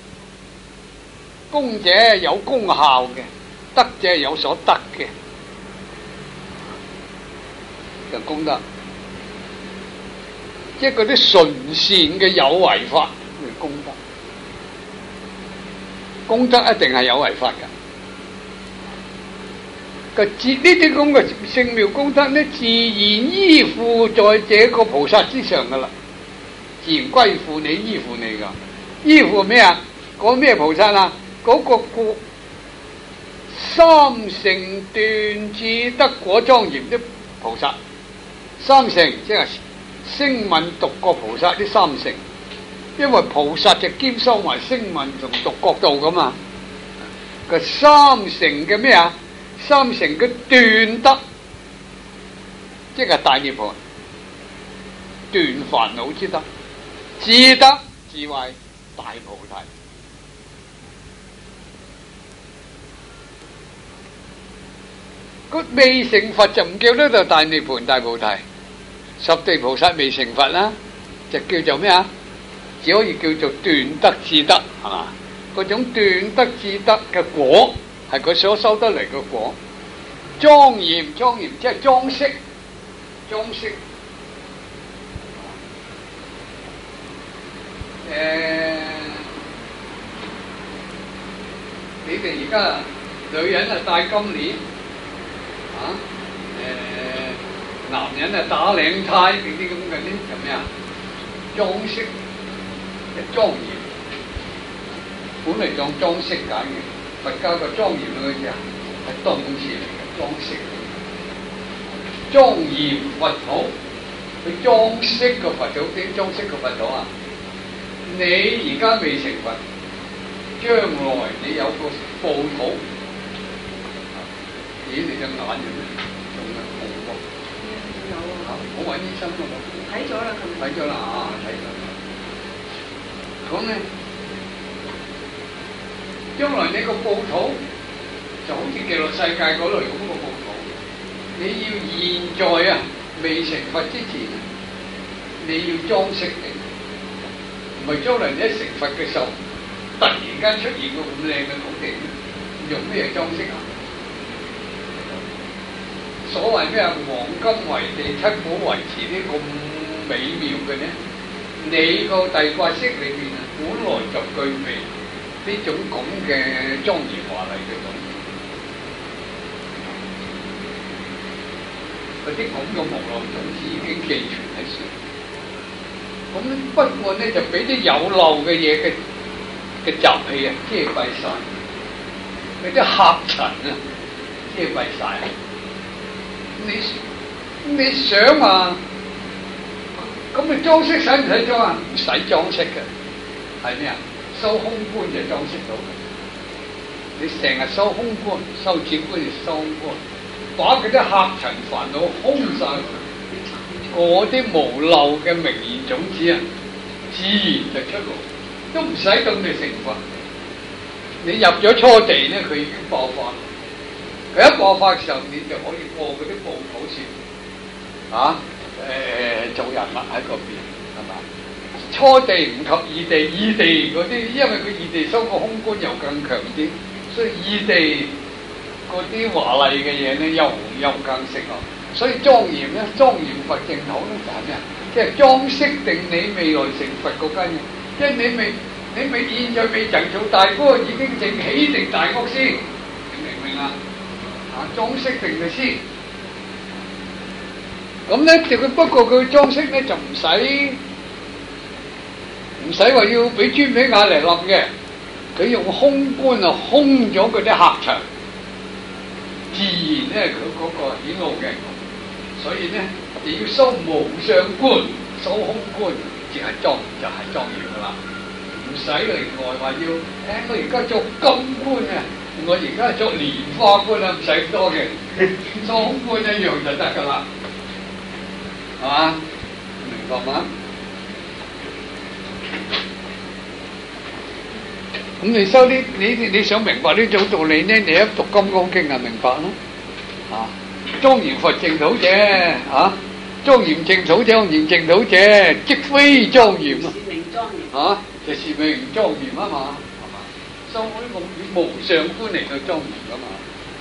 功者有功效嘅，得者有所得嘅，就功德。即係嗰啲純善嘅有為法，係功德。功德一定係有為法嘅。個自呢啲咁嘅聖妙功德呢，自然依附在這個菩薩之上噶啦，自然歸附你，依附你噶。依附咩啊？講咩菩薩啊？嗰、那個故三乘斷智得果莊嚴的菩薩，三乘即係聲聞獨覺菩薩啲三乘，因為菩薩就兼收埋聲聞同獨覺度噶嘛。個三乘嘅咩啊？三乘嘅斷得，即係大涅槃，斷煩惱之德，智得智慧大菩提。個未成佛就唔叫得做大涅槃大菩提。十地菩薩未成佛啦，就叫做咩啊？只可以叫做斷得智得，係嘛？嗰種斷得智得嘅果，係佢所收得嚟嘅果。莊嚴莊嚴即係裝飾，裝飾。誒、呃，你哋而家女人啊戴金鏈，啊，誒、呃。男人啊打領呔，呢啲咁嘅呢就咩啊？裝飾嘅莊嚴，本嚟當裝飾解嘅。佛教個莊嚴嗰隻係動詞嚟嘅，裝飾。莊嚴佛土，佢裝飾個佛土，點裝飾個佛土啊？你而家未成佛， 將來你有個報土，咦你隻眼有咩？仲係紅喎。 有啊。 我揾醫生咯。 睇咗啦，琴日。 睇咗啦，啊睇咗啦。咁咧，將來你個報土就好似極樂世界嗰類咁個報土，你要現在啊未成佛之前，你要裝飾嘅，唔係將來你一成佛嘅時候，突然間出現個咁靚嘅土地，用咩裝飾啊？所謂咩黃金為地，七寶維持啲咁美妙嘅呢？你個第八識裏邊啊，本來就具備呢種咁嘅莊嚴華麗嘅種，嗰啲咁嘅無漏種子已經寄存喺處。咁不過咧就俾啲有漏嘅嘢嘅嘅習氣啊遮蔽晒，嗰啲客塵啊遮蔽晒。你你想啊？咁你裝飾使唔使裝啊？唔使裝飾嘅，係咩啊？收空觀就裝飾到嘅。你成日收空觀、收止觀就收空觀，把嗰啲客塵煩惱空晒，嗰啲無漏嘅名言種子啊，自然就出爐，都唔使等你成佛。你入咗初地咧，佢已經爆發。佢一爆發嘅時候，你就可以過嗰啲報土線，啊！誒、呃、做人物喺嗰邊係嘛？初地唔及二地，二地嗰啲，因為佢二地收個空觀又更強啲，所以二地嗰啲華麗嘅嘢咧又又更適合。所以莊嚴咧，莊嚴佛淨土咧就係咩啊？即係裝飾定你未來成佛嗰間嘢，即係你未你未現在未曾做大哥，已經正起定大屋先，你明唔明啊？啊，裝飾定佢先。咁咧，就佢不過佢裝飾咧就唔使唔使話要俾磚俾瓦嚟立嘅，佢用空觀啊空咗嗰啲客場，自然咧佢嗰個顯露嘅，所以咧你要修無相觀，修空觀，淨係莊就係莊嚴噶啦，唔使另外話要，誒我而家做金觀啊，我而家做蓮花觀啊，唔使多嘅，修空觀一樣就得噶啦。係嘛？明白嗎？咁你收啲，你你想明白呢種道理呢？你一讀《金剛經》就明白啦。啊，莊嚴佛淨土者，啊，莊嚴淨土者，莊嚴淨土者，即非莊嚴啊！ 是名莊嚴。 啊，就是名莊嚴啊嘛，係嘛？收嗰啲無無上觀嚟嘅莊嚴噶嘛。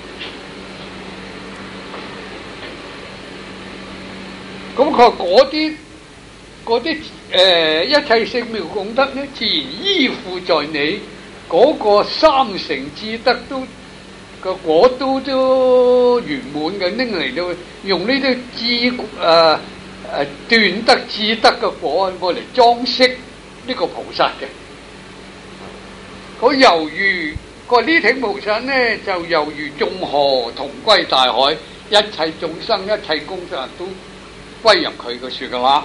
咁佢話嗰啲嗰啲誒一切聖妙功德咧，自然依附在你嗰個三乘智德都個果都都圓滿嘅，拎嚟到用呢啲智誒誒斷德智德嘅果，我嚟裝飾呢個菩薩嘅。佢猶如個呢挺菩薩咧，就猶如眾河同歸大海，一切眾生一切功德都歸入佢個樹噶啦。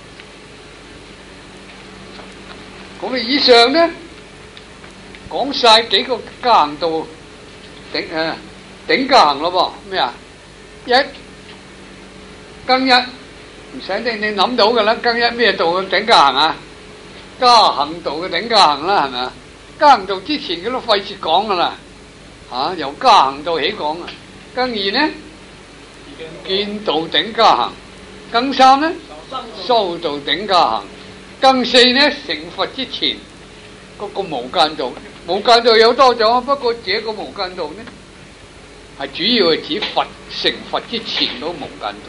咁啊，以上咧講晒幾個加行道頂誒頂加行咯噃，咩啊？一更一唔使你你諗到噶啦，更一咩道嘅頂加行啊？加行道嘅頂加行啦，係咪啊？加行道之前佢都費事講噶啦，吓由加行道起講啊。更二呢，見道頂加行。更三呢，修道頂加行；更四呢，成佛之前嗰個無間道，無間道有多種，不過這個無間道呢，係主要係指佛成佛之前嗰個無間道。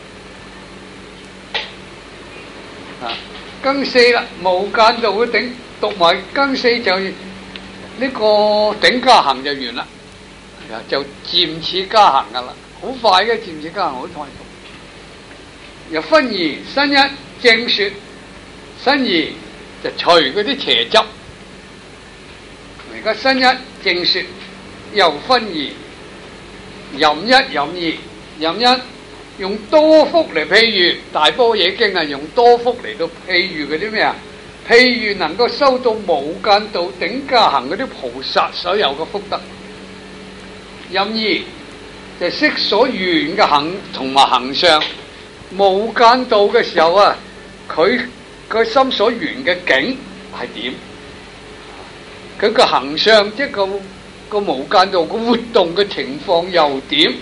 啊，更四啦，無間道嘅頂讀埋更四就呢個頂加行就完啦，就漸次加行噶啦，好快嘅漸次加行好快。又分二，新一正說，新二就除嗰啲邪執。而家新一正說，又分二，任一任二，任一用多福嚟譬喻，大般若經啊，用多福嚟到譬喻嗰啲咩啊？譬譬如能夠收到無間道頂加行嗰啲菩薩所有嘅福德，任而就識所緣嘅行同埋行相。無間道嘅時候啊，佢佢心所緣嘅境係點？佢個行相即係個個無間道個活動嘅情況又點？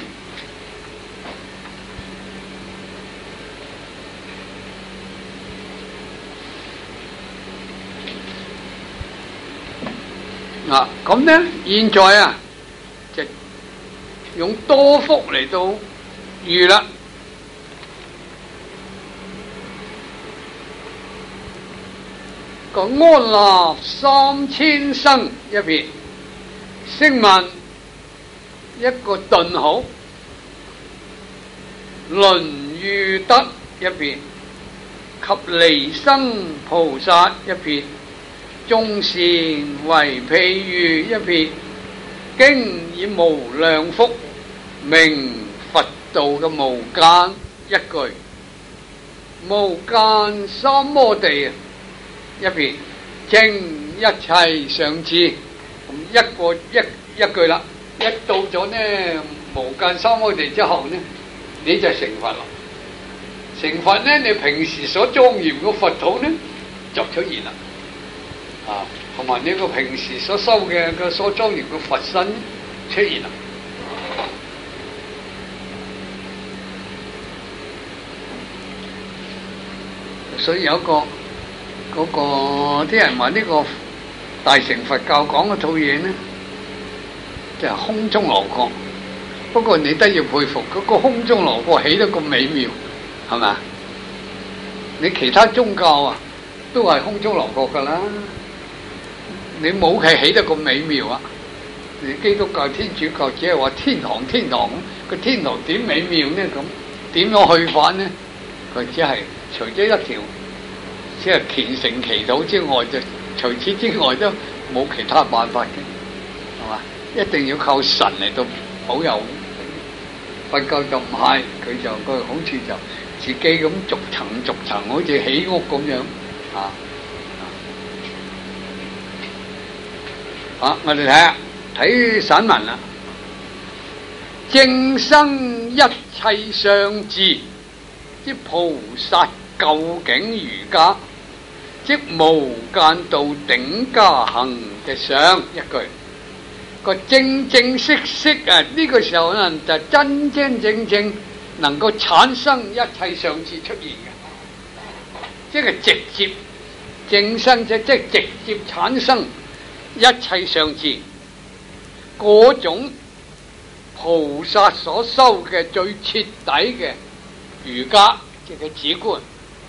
嗱，咁咧，現在啊，就用多福嚟到喻啦。個安立三千生一撇，聲聞一個頓號，輪喻德一撇，及離生菩薩一撇，眾善為譬喻一撇，經以無量福名佛道嘅無間一句，無間三摩地啊！一撇正一切上智，咁一個一一句啦，一到咗呢無間三摩地之後呢，你就成佛啦。成佛呢，你平時所莊嚴嘅佛土呢，就出現啦。啊，同埋你個平時所修嘅個所莊嚴嘅佛身出現啦。所以有一個。嗰、那個啲人話呢個大乘佛教講嗰套嘢呢，就係、是、空中樓閣。不過你都要佩服嗰、那個空中樓閣起得咁美妙，係咪？你其他宗教啊，都係空中樓閣噶啦。你冇係起得咁美妙啊！你基督教、天主教只係話天堂，天堂個天堂點美妙呢？咁點樣去法呢？佢只係除咗一條。即係虔誠祈禱之外，就除此之外都冇其他辦法嘅，係嘛？一定要靠神嚟到保佑。佛教就唔係，佢就個好處就自己咁逐層逐層，好似起屋咁樣啊！好，我哋睇下睇散文啦。正生一切相智，即菩薩究竟瑜伽。即無間道頂加行嘅相一句，個正正式式啊！呢、這個時候呢，就真真正正能夠產生一切相智出現嘅，即係直接正生即即係直接產生一切相智嗰種菩薩所修嘅最徹底嘅瑜伽，即係止觀。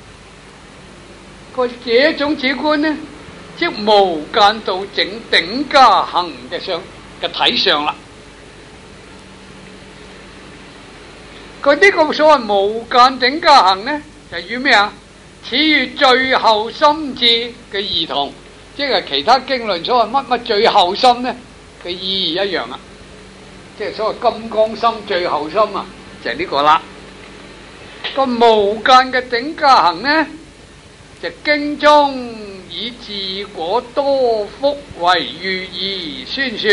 個這種止觀呢，即無間道整頂加行嘅相嘅體相啦。佢呢個所謂無間頂加行呢，就與咩啊？似與最後心智嘅異同，即係其他經論所謂乜乜最後心呢嘅意義一樣啊。即係所謂金剛心最後心啊，就係、是、呢個啦。個無間嘅頂加行呢，就經中以自果多福為喻而宣說。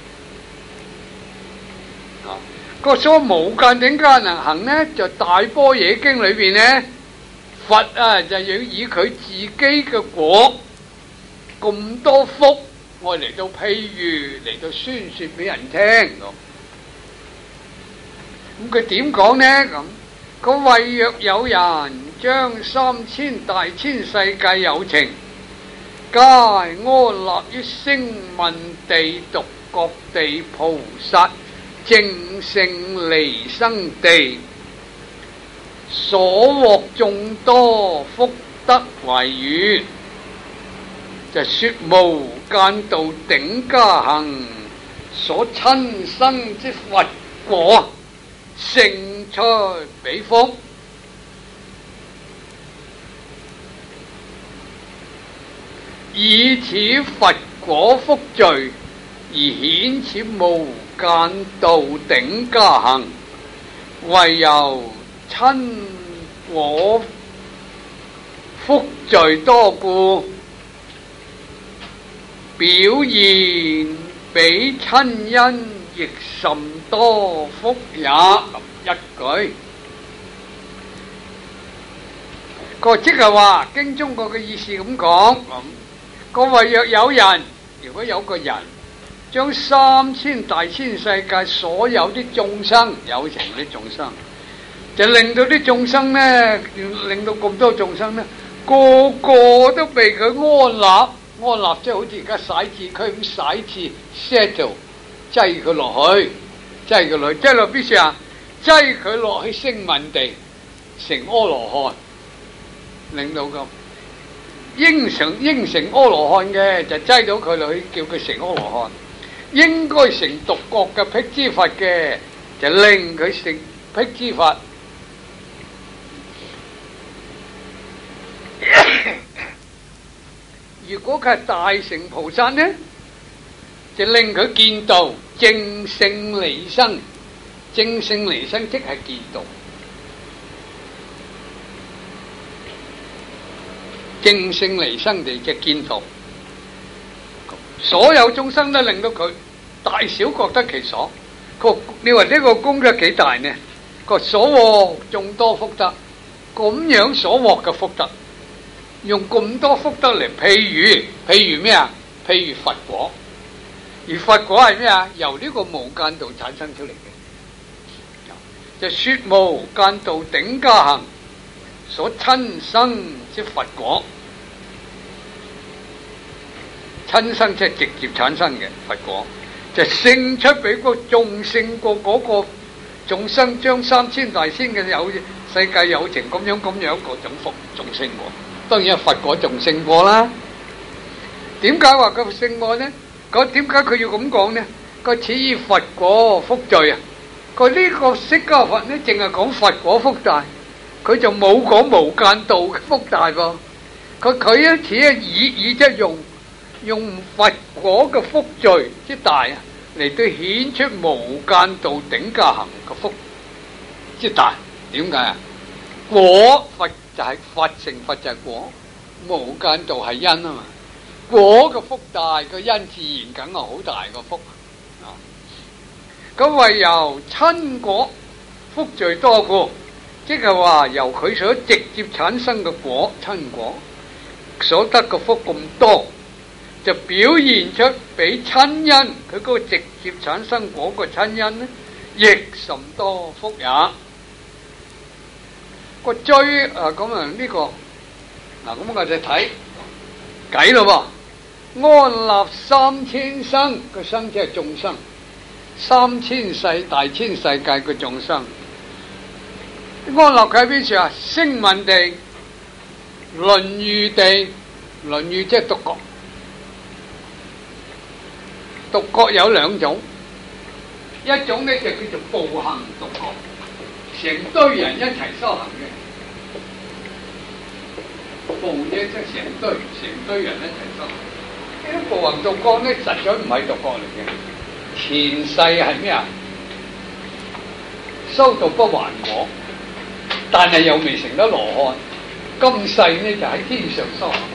啊，個所無間頂加行呢，就大般若經裏邊呢，佛啊就要以佢自己嘅果咁多福，愛嚟到譬喻嚟到宣說俾人聽。咁佢點講呢？咁個謂若有人將三千大千世界有情，皆安立於聲聞地、獨覺地、菩薩正勝離生地，所獲眾多福德為語，就說無間道頂加行所親生之佛果，勝出彼福。以此佛果福聚而顯此無間道頂加行，唯由親果福聚多故， 表現比親恩亦甚多福也。咁一句，個即係話經中國嘅意思咁講。咁個話若有人，如果有個人將三千大千世界所有啲眾生，有情啲眾生，就令到啲眾生呢，令到咁多眾生呢，個個都被佢安立。安立即係好似而家洗字區咁洗字 settle， 擠佢落去，擠佢落去，擠落邊處啊？擠佢落去聲聞地，成阿羅漢，令到咁應承應承阿羅漢嘅就擠到佢落去，叫佢成阿羅漢。應該成獨覺嘅辟支佛嘅，就令佢成辟支佛。如果佢係大乘菩薩呢，就令佢見道，證性離生。證性離生即係見道，證性離生地就見道。所有眾生都令到佢大小覺得其所。個你話呢個功德幾大呢？個所獲眾多福德，咁樣所獲嘅福德。用咁多福德嚟譬喻，譬如咩啊？譬如佛果，而佛果係咩啊？由呢個無間道產生出嚟嘅，就說無間道頂加行所親生之佛果，親生即係直接產生嘅佛果，就勝出俾個眾勝過嗰個眾生，將三千大千嘅有世界有情咁樣咁樣嗰種福眾勝過。當然係佛果仲勝過啦。點解話佢勝過呢？佢點解佢要咁講呢？佢此以佛果福罪啊！佢呢個釋迦佛呢，淨係講佛果福大，佢就冇講無間道嘅福大噃。佢佢一似啊以以即係用用佛果嘅福罪之大啊，嚟到顯出無間道頂加行嘅福之大。點解啊？果佛就係佛，成佛就係果，無間道係因啊嘛。果嘅福大，個因自然梗係好大個福啊。咁唯由親果福罪多故，即係話由佢所直接產生嘅果親果所得嘅福咁多，就表現出比親因佢嗰個直接產生果個親因呢，亦甚多福也。個追啊咁啊呢個嗱咁我就睇計咯噃，安立三千生，個生即係眾生，三千世大千世界嘅眾生，安立佢喺邊處啊？聲聞地、輪喻地，輪喻即係獨覺，獨覺有兩種，一種呢就叫做步行獨覺。成堆人一齊修行嘅，步啫，即係成堆成堆人一齊修行。呢啲步行獨覺咧，實在唔係獨覺嚟嘅。前世係咩啊？修道不還果，但係又未成得羅漢。今世呢就喺天上修行，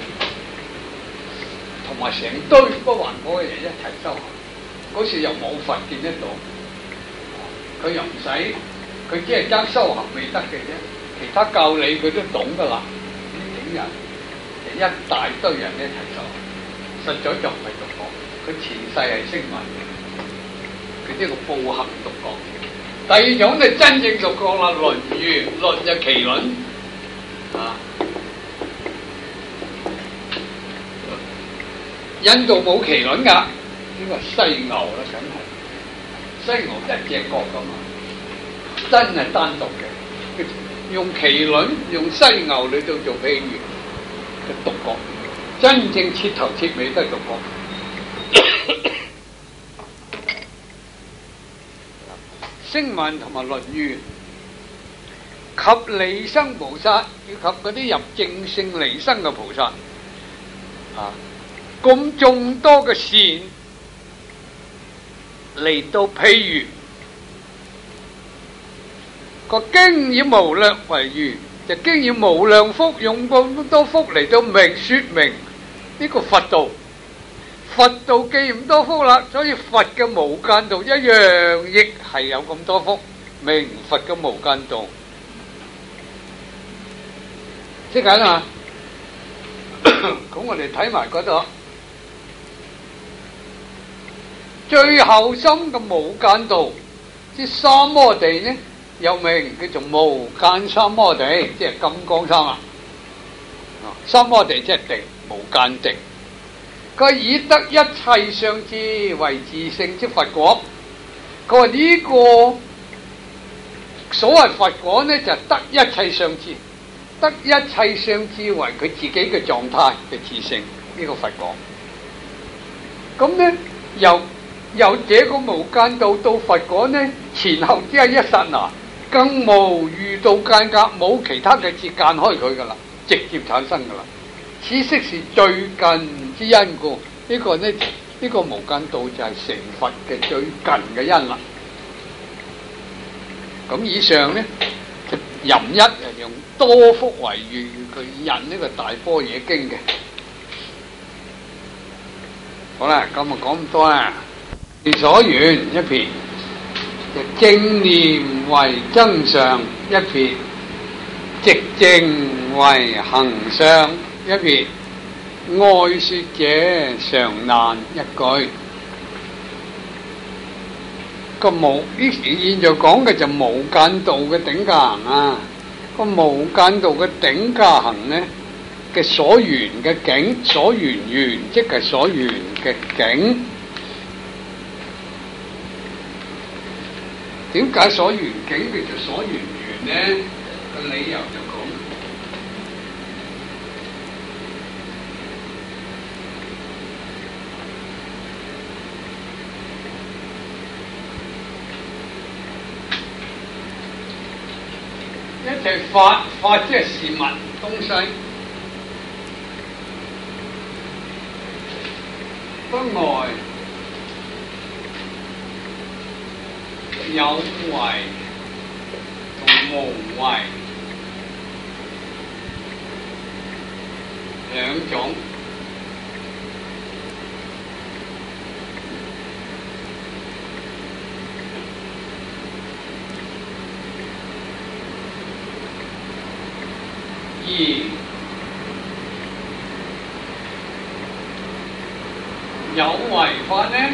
同埋成堆不還果嘅人一齊修行。嗰時又冇佛見得到，佢又唔使。佢只係爭修行未得嘅啫，其他教理佢都懂噶啦。呢啲人就一大堆人一齊修，實在就唔係獨覺。佢前世係聲聞嘅，佢呢個步行獨覺。第二種就真正獨覺啦，輪喻，輪就麒麟啊。印度冇麒麟噶，呢個犀牛啦，梗係犀牛一隻角噶嘛。真係單獨嘅，用麒麟、用犀牛嚟到做譬喻嘅獨覺，真正徹頭徹尾都係獨覺。聲聞同埋輪喻及離生菩薩，以及嗰啲入正性離生嘅菩薩，啊，咁眾多嘅善嚟到譬喻。個經以無量為喻，就經以無量福，用咁多福嚟到明說明呢個佛道， 佛道既然咁多福啦，所以佛嘅無間道一樣亦係有咁多福。明佛嘅無間道，即係啦。咁我哋睇埋嗰度，最後心嘅無間道，即三摩地呢，又名叫做無間三摩地，即係金剛山啊。三摩地即係地，無間地。佢以得一切相智為自性之佛果。佢話呢個所謂佛果呢，就係得一切相智，得一切相智為佢自己嘅狀態嘅自性，呢、這個佛果。咁呢，由由這個無間道到佛果呢，前後只係一剎那，更無遇到間隔，冇其他嘅節間開佢噶啦，直接產生噶啦。此即是最近之因故，呢、這個呢，呢、這個無間道就係成佛嘅最近嘅因啦。咁以上呢，壬一係用多福為喻，佢引呢個大般若經嘅。好啦，今日講咁多啦。所緣一撇，就正念為真相一撇，寂靜為行相一撇，愛說者常難一句。個無呢現在講嘅就無間道嘅頂架行啊，個無間道嘅頂架行呢嘅所緣嘅境，所緣緣即係所緣嘅境。點解所緣境叫做所緣緣呢？個理由就講一切法，法即係事物東西，不外有為同無為兩種。而有為法呢，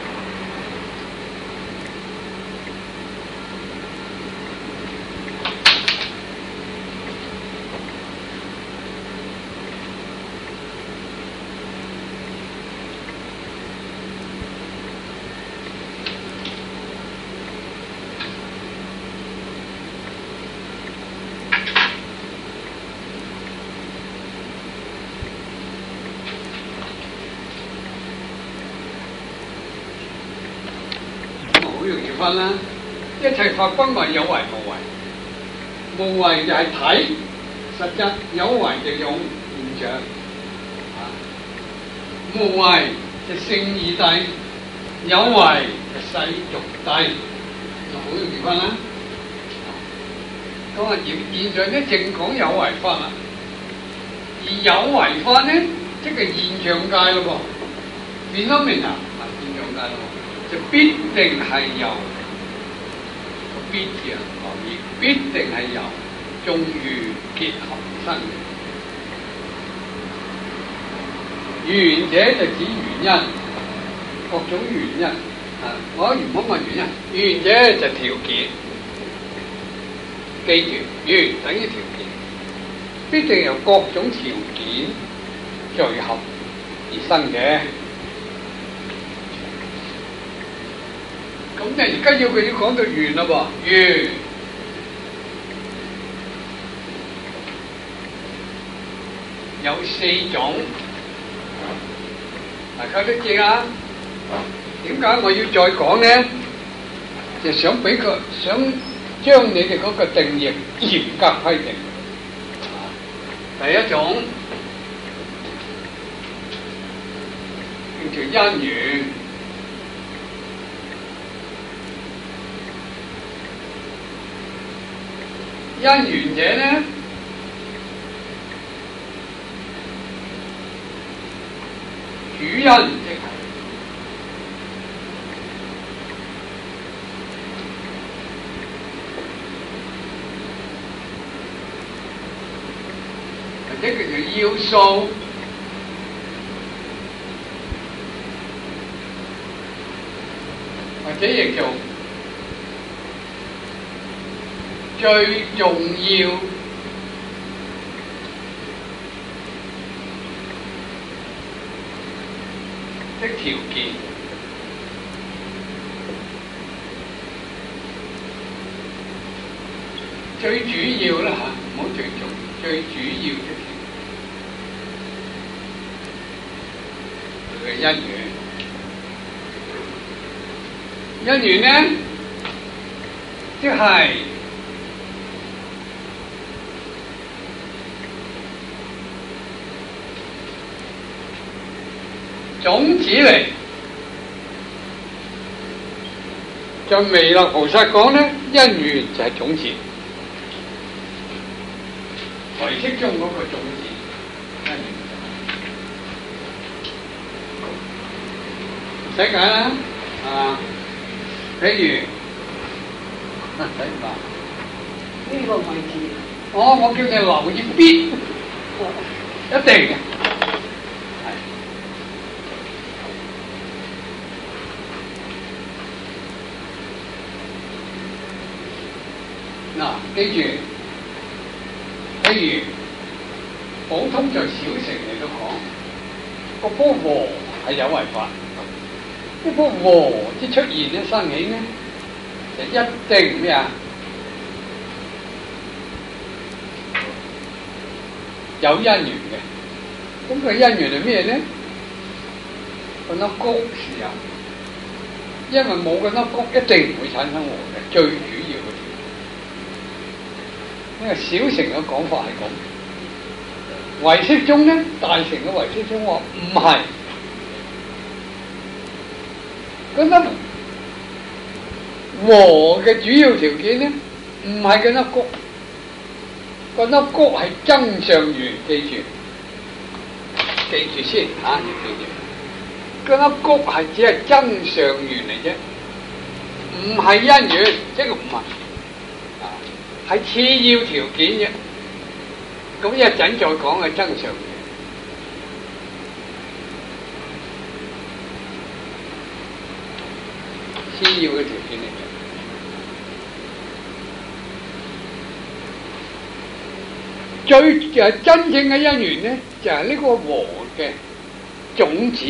分啦，一切法不為有為無為，無為就係體實質，有為就用現象。啊，無為就聖義諦，有為就世俗諦，就好容易分啦。咁啊，現現在咧正講有為法啦，而有為法咧即係現象界咯噃，變咗明啊，現象界咯。就必定係由必字啊，留意必定係由眾緣結合生嘅。緣者就指原因，各種原因啊！我原本問原因，緣者就條件。記住，緣等於條件，必定由各種條件聚合而生嘅。咁你而家要佢要講到緣啦噃，緣有四種，大家都知啦。點解我要再講呢？就想俾佢，想將你哋嗰個定義嚴格規定。第一種叫做因緣。因緣者呢，主因即係者叫做要素，或者亦做最重要的條件。最主要啦嚇，唔好最重，最主要的佢嘅因緣。因緣呢，即係種子嚟。就彌勒菩薩講呢，因緣就係種子。唯識中嗰個種子，唔使解啦，啊，譬如，唔使解， 呢個位置， 哦，我叫你留意必，一定嘅，係，嗱，記住。譬如普通在小乘嚟到講，個波和係有為法，呢波和之出現咧生起咧，就一定咩啊？有因緣嘅。咁佢因緣係咩咧？嗰粒谷是有，因為冇嗰粒谷一定唔會產生和嘅，最主要嘅。呢個小乘嘅講法係咁，唯識中咧，大乘嘅唯識中話唔係，嗰粒和嘅主要條件咧，唔係嗰粒谷，嗰粒谷係增上緣，記住，記住先嚇，要記住，嗰粒谷係只係增上緣嚟啫，唔係因緣，即係唔係。係次要條件嘅，咁一陣再講嘅增上緣。次要嘅條件嚟嘅，最就係真正嘅因緣咧，就係、是、呢個和嘅種子。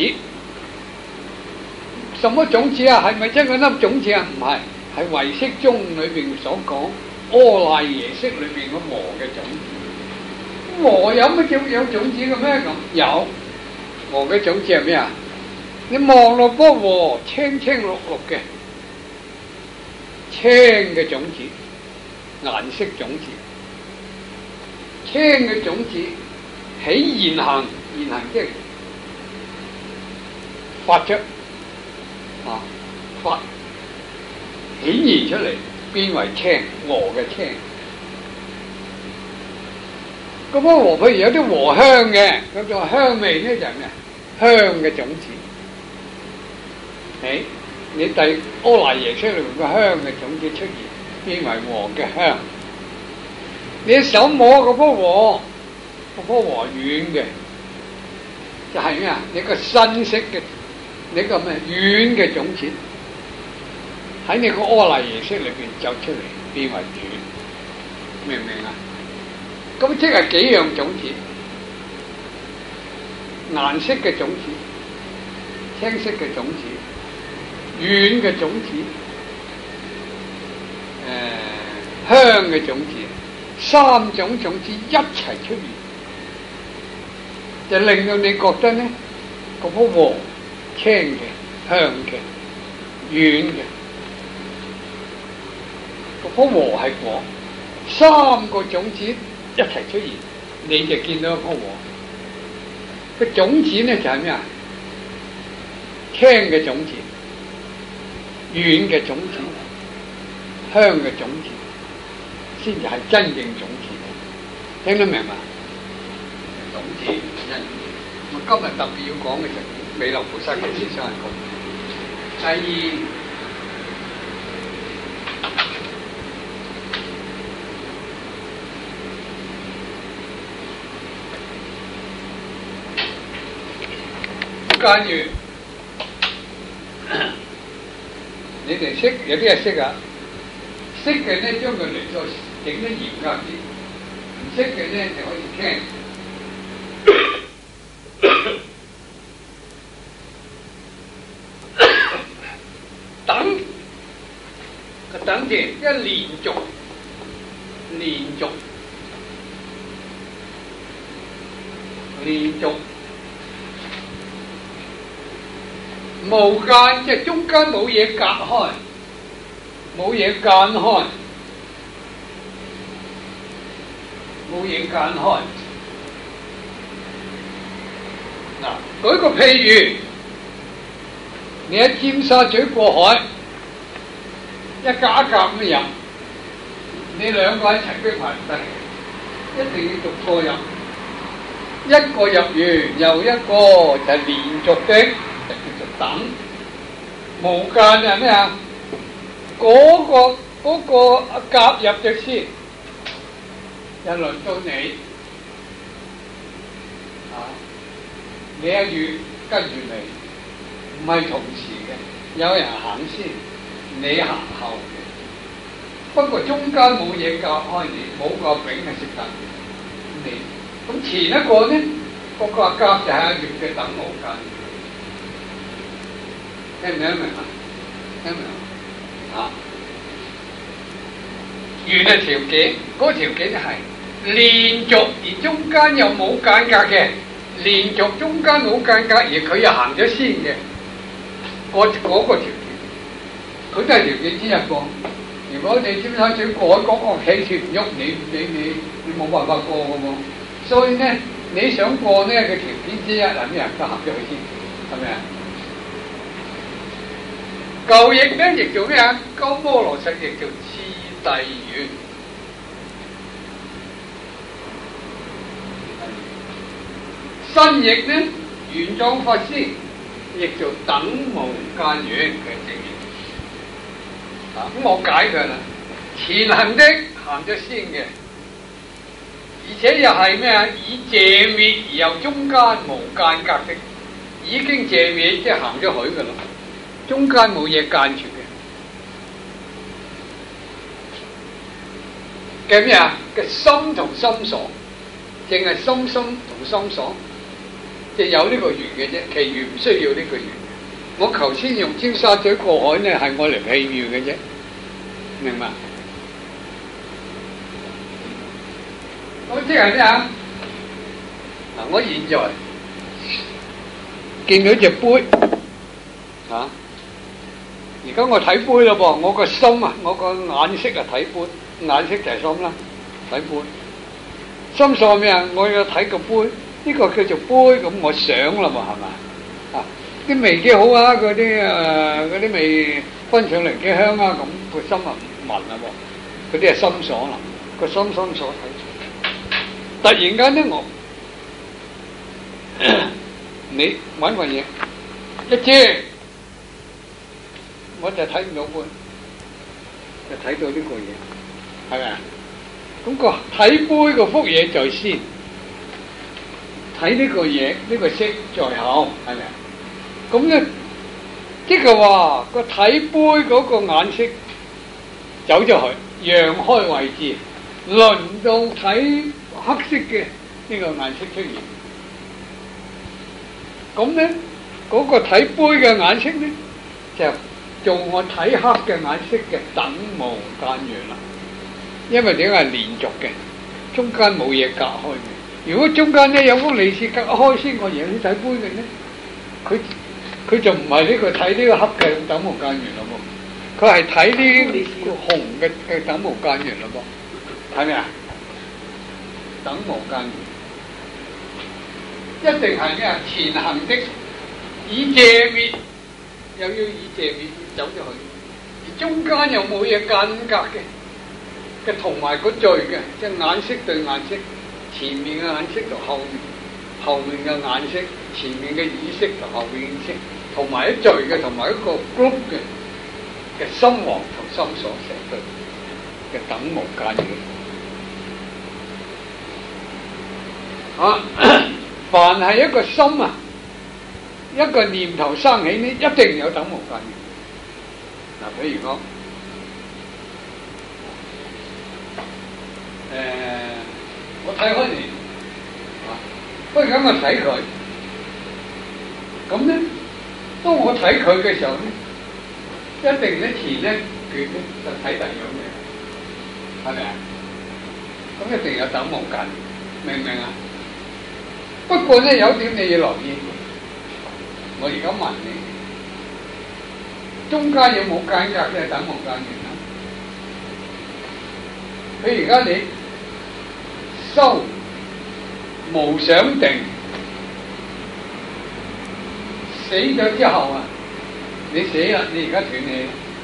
什麼種子啊？係咪真嗰粒種子啊？唔係，係唯識宗裏邊所講。阿賴耶識裏邊個和嘅種子，和有乜叫有種子嘅咩咁？有和嘅種子係咩啊？你望落波和青青綠綠嘅青嘅種子，顏色種子，青嘅種子起現行，現行即係發出啊發顯現出嚟。變為青和嘅青，嗰棵和譬如有啲和香嘅，咁就香味咧就係咩？香嘅種子。誒，你第阿賴耶識裏面個香嘅種子出現，變為和嘅香。你手摸嗰棵和，嗰棵和軟嘅，就係咩啊？你個新式嘅，你個咩軟嘅種子。喺你個阿賴耶識裏邊走出嚟，變為主，明唔明啊？咁即係幾樣種子，顏色嘅種子、青色嘅種子、軟嘅種子、誒、呃、香嘅種子，三種種子一齊出現，就令到你覺得咧，嗰棵和青嘅、香嘅、軟嘅。嗰棵和係果，三個種子一齊出現，你就見到一棵和。個種子咧就係咩啊？青嘅種子、軟嘅種子、香嘅種子，先至係真正種子。聽得明嘛？種子因緣。我今日特別要講嘅就係彌勒菩薩嘅思想係咁。第二。 間緣，你哋識有啲係識啊，識嘅咧將佢嚟再整得嚴格啲，唔識嘅咧就可以聽。等個等字一連續，連續，連續，無間即係中間冇嘢隔開，冇嘢間開，冇嘢間開。嗱，舉個譬如，你喺尖沙咀過海，一格一格咁入，你兩個一齊逼埋唔得，一定要逐個入，一個入完又一個就係連續的，就叫做等。無間係咩啊？嗰個嗰個夾入咗先，又輪到你，啊，你一月跟住你。唔係同時嘅，有人行先，你行後嘅。不過中間冇嘢隔開你，冇個丙係識得你。咁前一個呢，嗰、那個夾就係阿月嘅等無間。聽唔聽明啊？聽唔明啊？緣係條件，嗰、那個條件係連續而中間又冇間隔嘅，連續中間冇間隔而佢又行咗先嘅。嗰嗰個條件，佢都係條件之一個。如果你尖沙咀過一個屋企脫唔喐，你你你你冇辦法過嘅喎。所以呢，你想過呢個條件之一係咩啊？都行咗去先，係咪啊？舊譯呢亦做咩啊？鳩摩羅什亦做次第緣。新譯呢，玄奘法師。亦做等無間緣嘅正義，啊咁我解佢啦。前行的行咗先嘅，而且又係咩啊？以謝滅而又中間無間隔的，已經謝滅即係行咗去噶啦，中間冇嘢間住嘅。嘅咩啊？嘅心同心所，淨係心心同心所。就有呢個緣嘅啫，其餘唔需要呢個緣。我頭先用尖沙咀過海呢，係我嚟譬喻嘅啫，明白？我即係咩啊？嗱，我現在見到隻杯，啊！而家我睇杯咯噃，我個心啊，我個眼色啊睇杯，眼色就係心啦，睇杯。心所咩啊？我要睇個杯。呢個叫做杯，咁我想啦嘛，係嘛？啊，啲味幾好啊！嗰啲誒，嗰啲味分上嚟幾香啊！咁個心啊聞啦喎，嗰啲係心所啦，個心心所睇。突然間咧，我你揾份嘢一遮，我就睇唔到杯，就睇到呢個嘢，係咪啊？咁個睇杯個幅嘢在先。睇呢個嘢，呢、呢個色在後，係咪啊？咁咧，即係話個睇杯嗰個眼色走咗去，讓開位置，輪到睇黑色嘅呢個顏色出現。咁咧，嗰、嗰個睇杯嘅顏色咧，就做我睇黑嘅顏色嘅等無間緣啦。因為點解係連續嘅，中間冇嘢隔開嘅。如果中間咧有幅利是隔開先，我贏去睇杯嘅咧，佢佢就唔係呢個睇呢個黑嘅等無間緣咯噃，佢係睇呢個紅嘅嘅等無間緣咯噃，係咪啊？等無間緣一定係咩啊？前行的以謝滅，又要以謝滅走咗去，而中間又冇嘢間隔嘅，嘅同埋個序嘅，即係眼色對眼色。前面嘅眼色同後面，後面嘅眼色，前面嘅耳色同後面嘅耳色，同埋一聚嘅，同埋一個 group 嘅嘅心王同心所成對嘅等無間緣。啊，凡係一個心啊， 一個念頭生起呢，一定有等無間緣。嗱，譬如講，誒、呃，我睇開你，不如咁我睇佢，咁咧，當我睇佢嘅時候咧，一定咧前咧佢咧就睇第二樣嘢，係咪啊？咁一定有等無間，明唔明啊？不過咧有點你要留意，我而家問你，中間有冇間隔嘅等無間緣啊？譬如而家你修無想定，死咗之後啊，你死啦，你而家斷氣，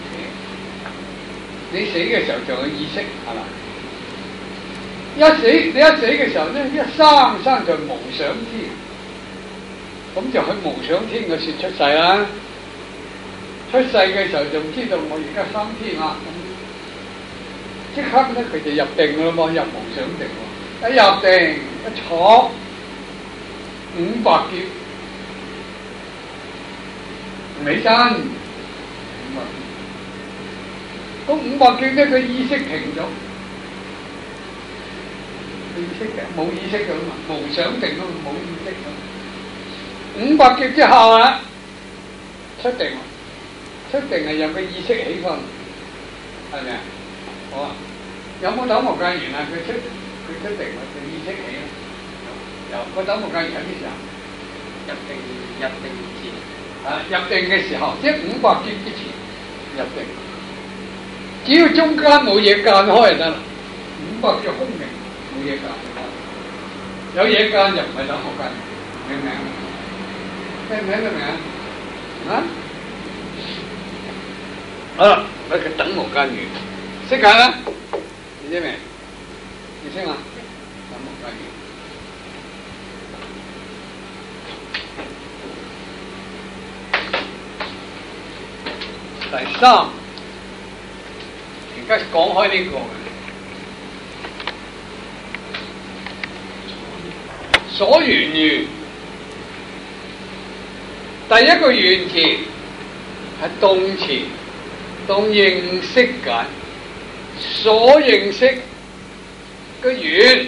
你死嘅時候就有意識係嘛？一死你一死嘅時候咧，一生生在無想天，咁就去無想天嘅說出世啦。出世嘅時候就知道我而家生天啦，即刻咧佢就入定噶啦嘛，入無想定喎。一入定一坐五百劫，唔起身。咁五百劫咧，佢意識停咗。意識嘅冇意識嘅嘛，無想定咯，冇意識嘅。五百劫之後啊，出定，出定係由個意識起翻，係咪啊？好啊，有冇等無間緣啊？佢出佢出定，佢意識起啦。有個等無間緣喺邊時候？入定入定前啊，入定嘅時候，即係五百劫之前入定。只要中間冇嘢間開就得啦，五百劫空明。冇嘢間，有嘢間就唔係等無間，明唔明？聽唔聽得明啊？啊？好啦，嗰個等無間緣，識解啦？你知未？你識嘛？等無間緣。第三，而家講開呢個嘅。所緣緣，第一個緣字係動詞，動認識解。所認識嘅緣，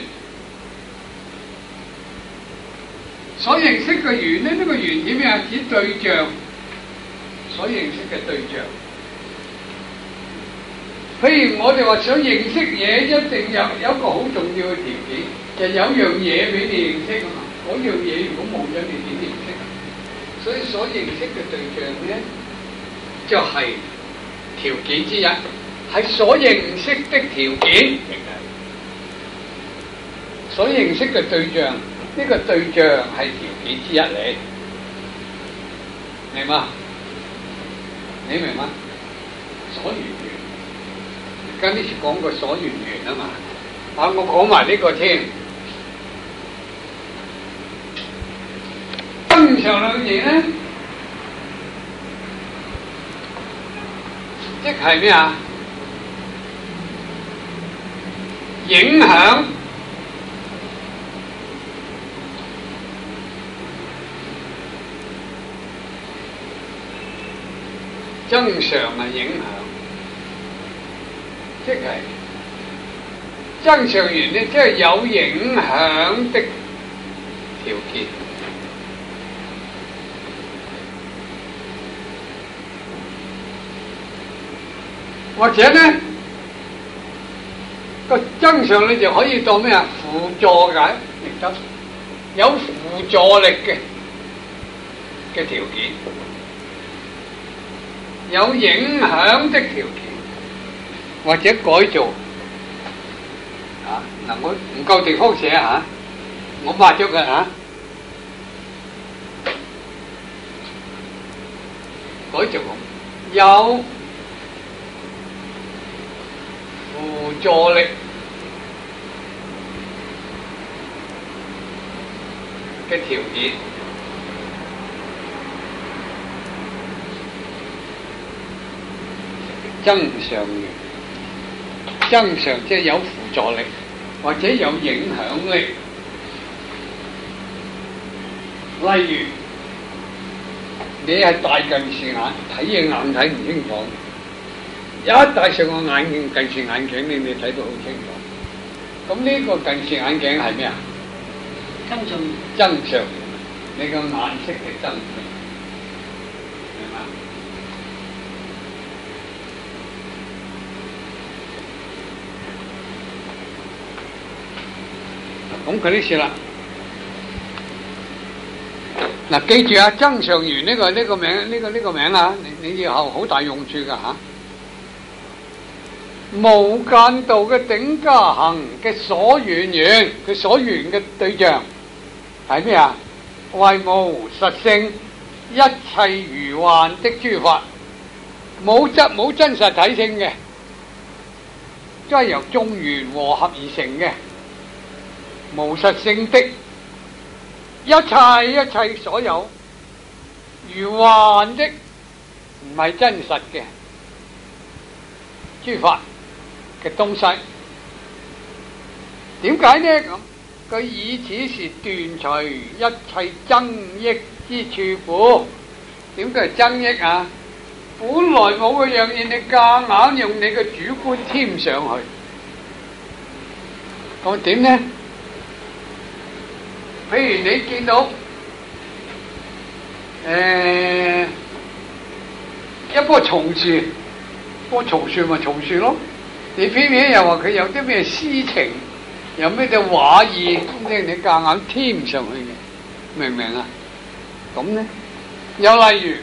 所認識嘅緣呢？呢、這個緣點咩啊？指對象，所認識嘅對象。譬如我哋話想認識嘢，一定有有一個好重要嘅條件。就有樣嘢俾你認識啊嘛，嗰樣嘢如果冇咗，你點認識啊？所以所認識嘅對象咧，就係、是、條件之一，係所認識的條件。所認識嘅對象，呢、這個對象係條件之一嚟，明嘛？你明嘛？所緣緣，而家呢次講過所緣緣啊嘛，啊我講埋呢個添。正常兩嘢咧，即係咩啊？影響正常嘅影響，即係正常緣咧，即係有影響的條件。或者咧個增上你就可以當咩啊？輔助解亦得，有輔助力嘅嘅條件，有影響的條件，或者改造啊！嗱，我唔夠地方寫吓，我抹咗佢吓，改造有輔助力嘅條件，增上緣，增上即係有輔助力或者有影響力。例如你係大近視眼，睇嘢硬睇唔清楚。一戴上個眼鏡近視眼鏡，你你睇到好清楚。咁呢個近視眼鏡係咩啊？ 增上增上緣，你個顏色係增上，明嘛？咁佢呢事啦。嗱，記住啊，增上緣呢個呢個名呢個呢個名啊，你你以後好大用處噶吓。無間道嘅頂加行嘅所緣緣，佢所緣嘅對象係咩啊？為無實性，一切如幻的諸法，冇質冇真實體性嘅，即係由眾緣和合而成嘅，無實性的。一切一切所有如幻的，唔係真實嘅諸法嘅東西，點解呢？咁佢以此是斷除一切增益之處故。點解係增益啊？本來冇嘅樣嘢，你夾硬用你嘅主觀添上去，咁點呢？譬如你見到誒、呃、一棵松樹，棵松樹咪松樹咯，你偏偏又話佢有啲咩詩情，有咩嘅畫意，咁你你夾硬添上去嘅，明唔明啊？咁呢，又例如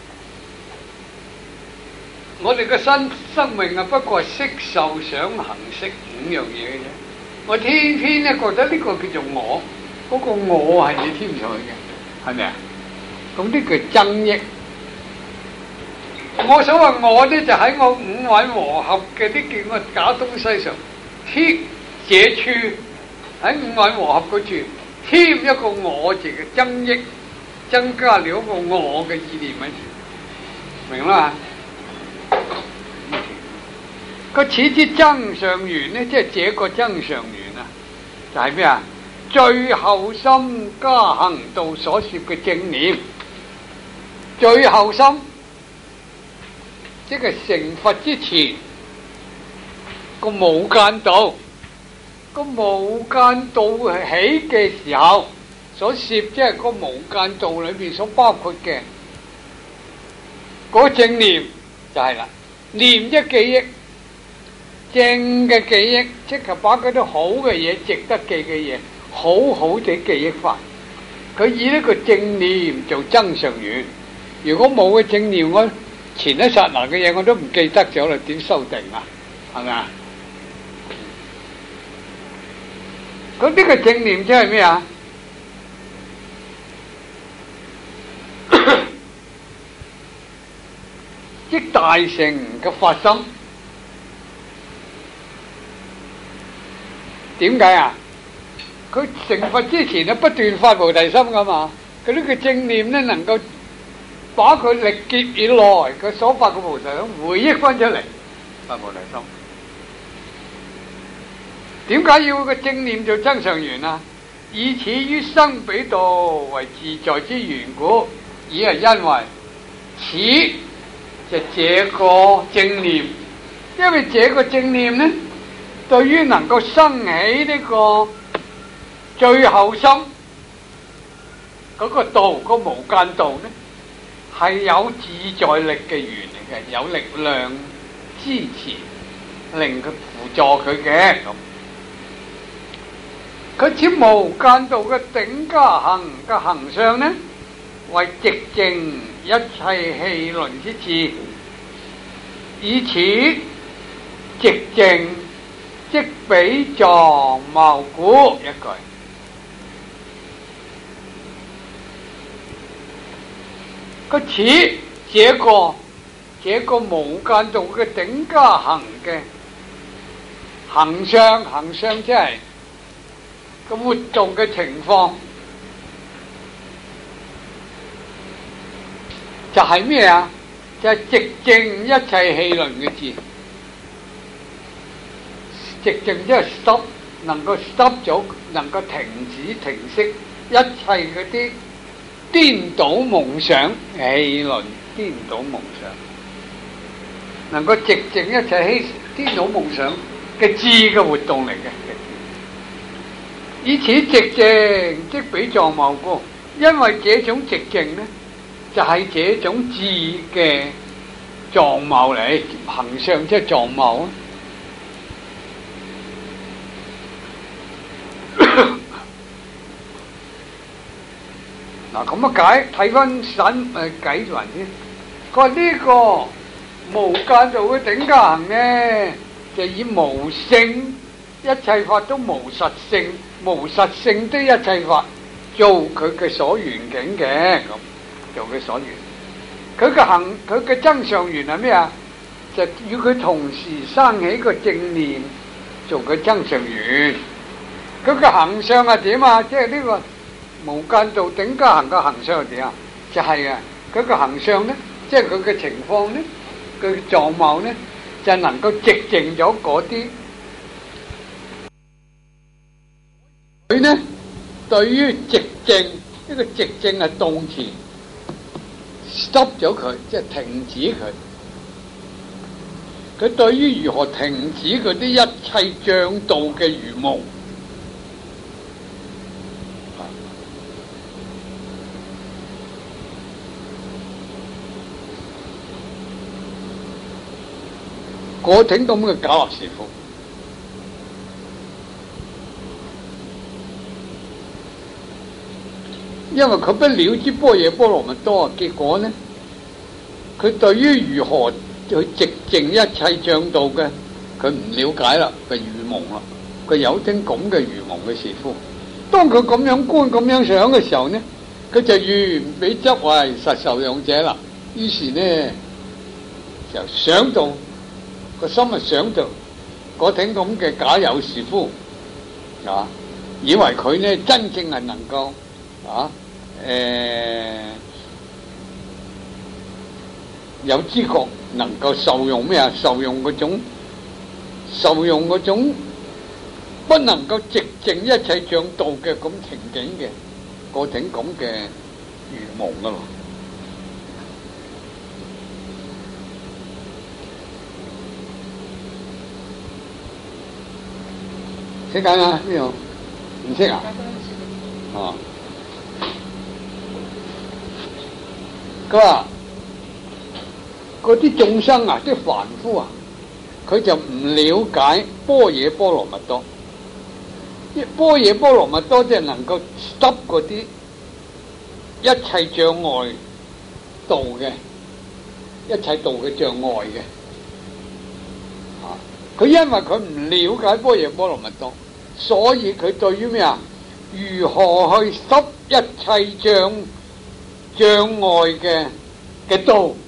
我哋嘅新生命啊，不過係色受想行識五樣嘢嘅啫，我偏偏咧覺得呢個叫做我。嗰個我係你添上去嘅，係咪啊？咁呢叫增益。我所謂我呢，就喺我五蘊和合嘅呢件個假東西上添這處，喺五蘊和合嗰處添一個我字嘅增益，增加了一個我嘅意念喺處，明啦嘛？個此之增上緣呢，即係這個增上緣啊，就係咩啊？最後心加行道所攝嘅正念，最後心即係成佛之前個無間道，個無間道起嘅時候所攝，即係個無間道裏邊所包括嘅嗰個正念就係啦，念一記憶，正嘅記憶，即係把嗰啲好嘅嘢、值得記嘅嘢。好好地記憶法，佢以呢個正念做增上緣。如果冇嘅正念，我前一剎那嘅嘢我都唔記得咗啦，點修定啊？係咪啊？咁呢個正念即係咩啊？即大乘嘅發心。點解啊？佢成佛之前咧，不斷發菩提心噶嘛，佢呢個正念咧，能夠把佢歷劫以來佢所發嘅菩提心回憶翻出嚟，發菩提心。點解要個正念做增上緣啊？以此於生彼道為自在之緣故，而係因為此就這個正念，因為這個正念呢，對於能夠生起呢個最後心嗰個道，嗰個無間道呢，係有自在力嘅緣嚟嘅，有力量支持，令佢輔助佢嘅咁。佢此無間道嘅頂加行嘅行相呢，為寂靜一切戲論之智，以此寂靜即比藏謬故一句。個此這個這個無間道嘅頂加行嘅行相，行相即係個活動嘅情況，就係咩啊？就係寂靜一切戲論嘅字，寂靜即係 stop，能夠 stop 咗，能夠停止停息一切嗰啲顛倒夢想，議論顛倒夢想，能夠直正一切希顛倒夢想嘅智嘅活動嚟嘅。以此直正即比狀貌高，因為這種直正呢，就係、是、這種智嘅狀貌嚟，行相即係狀貌啊。嗱咁啊解睇翻散誒解還先，佢話呢個無間道嘅頂加行呢，就以無性一切法都無實性、無實性的一切法做佢嘅所緣境嘅，咁做佢所緣。佢嘅行佢嘅增上緣係咩啊？就與佢同時生起個正念，做佢增上緣。佢嘅行相係點啊？即係呢個無間道頂加行嘅行相係點啊？就係、是、啊，佢嘅行相咧，即係佢嘅情況咧，佢嘅狀貌咧，就能夠直證咗嗰啲。佢呢對於直證呢、這個直證係動詞 stop 咗佢，即係停止佢。佢對於如何停止嗰啲一切障道嘅愚夢。果挺咁嘅假樂師傅，因為佢不了知般若波羅蜜多，結果呢，佢對於如何去直證一切障道嘅，佢唔了解啦，佢愚蒙啦，佢有聽咁嘅愚蒙嘅師傅。當佢咁樣觀咁樣想嘅時候呢，佢就原俾執為實受用者啦。於是呢，就想到。個心啊想到嗰挺咁嘅假有士夫啊，以為佢呢真正係能夠啊誒、呃、有知覺，能夠受用咩啊？受用嗰種受用嗰種不能夠直證一切障道嘅咁情景嘅嗰挺咁嘅愚蒙噶咯。識解啊？呢度唔識啊？哦，佢話嗰啲眾生啊，啲凡夫啊，佢就唔了解般若波羅蜜多。般若波羅蜜多即係能夠 stop 嗰啲一切障礙道嘅，一切道嘅障礙嘅。佢因為佢唔了解般若波羅蜜多，所以佢對於咩啊？如何去濕一切障障礙嘅嘅道，